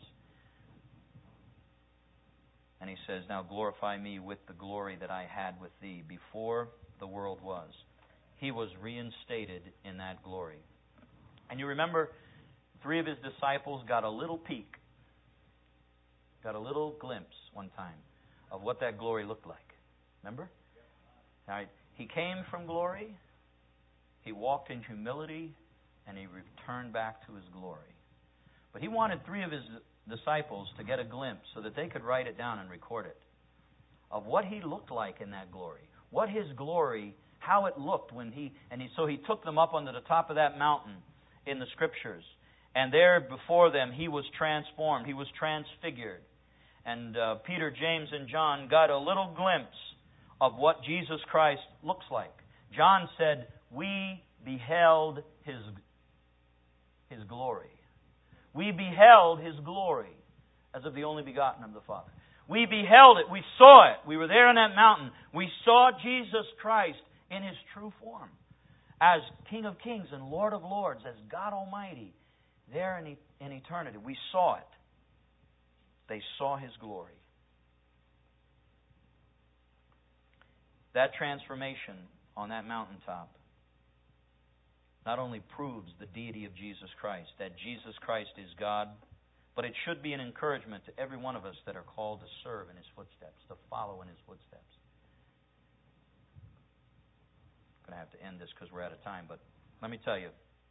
And he says, now glorify me with the glory that I had with thee before the world was. He was reinstated in that glory. And you remember, three of his disciples got a little peek, got a little glimpse one time of what that glory looked like. Remember? All right. He came from glory, he walked in humility, and he returned back to his glory. But he wanted three of his disciples to get a glimpse so that they could write it down and record it, of what he looked like in that glory. What his glory, how it looked when he... And he, so he took them up onto the top of that mountain in the Scriptures. And there before them he was transformed. He was transfigured. And uh, Peter, James, and John got a little glimpse of what Jesus Christ looks like. John said, we beheld His, his glory. We beheld His glory as of the only begotten of the Father. We beheld it. We saw it. We were there on that mountain. We saw Jesus Christ in His true form as King of Kings and Lord of Lords, as God Almighty, there in, in eternity. We saw it. They saw His glory. That transformation on that mountaintop not only proves the deity of Jesus Christ, that Jesus Christ is God, but it should be an encouragement to every one of us that are called to serve in His footsteps, to follow in His footsteps. I'm going to have to end this because we're out of time, but let me tell you,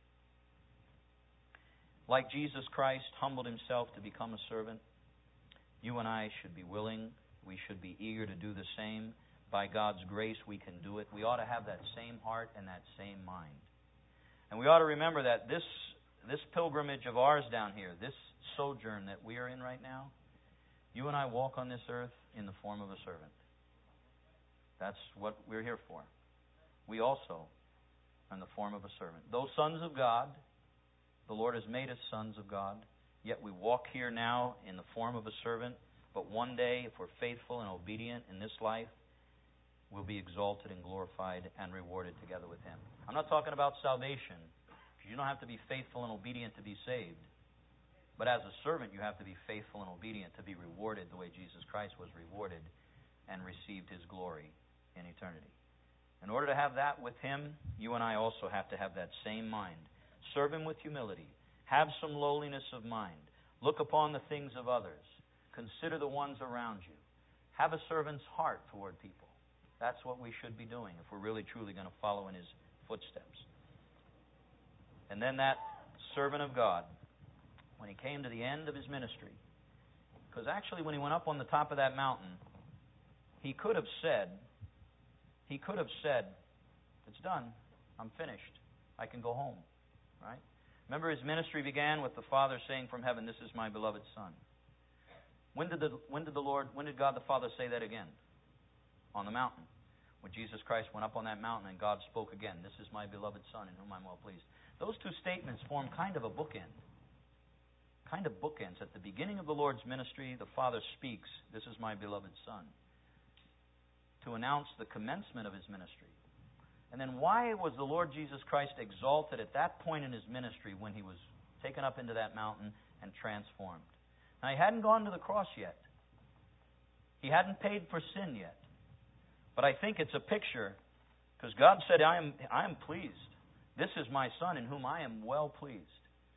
like Jesus Christ humbled Himself to become a servant, you and I should be willing, we should be eager to do the same. By God's grace, we can do it. We ought to have that same heart and that same mind. And we ought to remember that this this pilgrimage of ours down here, this sojourn that we are in right now, you and I walk on this earth in the form of a servant. That's what we're here for. We also are in the form of a servant. Though sons of God, the Lord has made us sons of God, yet we walk here now in the form of a servant. But one day, if we're faithful and obedient in this life, we'll be exalted and glorified and rewarded together with Him. I'm not talking about salvation. You don't have to be faithful and obedient to be saved. But as a servant, you have to be faithful and obedient to be rewarded the way Jesus Christ was rewarded and received His glory in eternity. In order to have that with Him, you and I also have to have that same mind. Serve Him with humility. Have some lowliness of mind. Look upon the things of others. Consider the ones around you. Have a servant's heart toward people. That's what we should be doing if we're really truly going to follow in His footsteps. And then that servant of God, when he came to the end of his ministry, because actually when he went up on the top of that mountain, he could have said, He could have said, it's done. I'm finished. I can go home. Right? Remember, his ministry began with the Father saying from heaven, this is my beloved Son. When did the when did the Lord, when did God the Father say that again? On the mountain. When Jesus Christ went up on that mountain and God spoke again, this is my beloved Son in whom I'm well pleased. Those two statements form kind of a bookend. Kind of bookends. At the beginning of the Lord's ministry, the Father speaks, this is my beloved Son, to announce the commencement of his ministry. And then why was the Lord Jesus Christ exalted at that point in his ministry when he was taken up into that mountain and transformed? Now, he hadn't gone to the cross yet. He hadn't paid for sin yet. But I think it's a picture, because God said, I am, I am pleased. This is my Son in whom I am well pleased.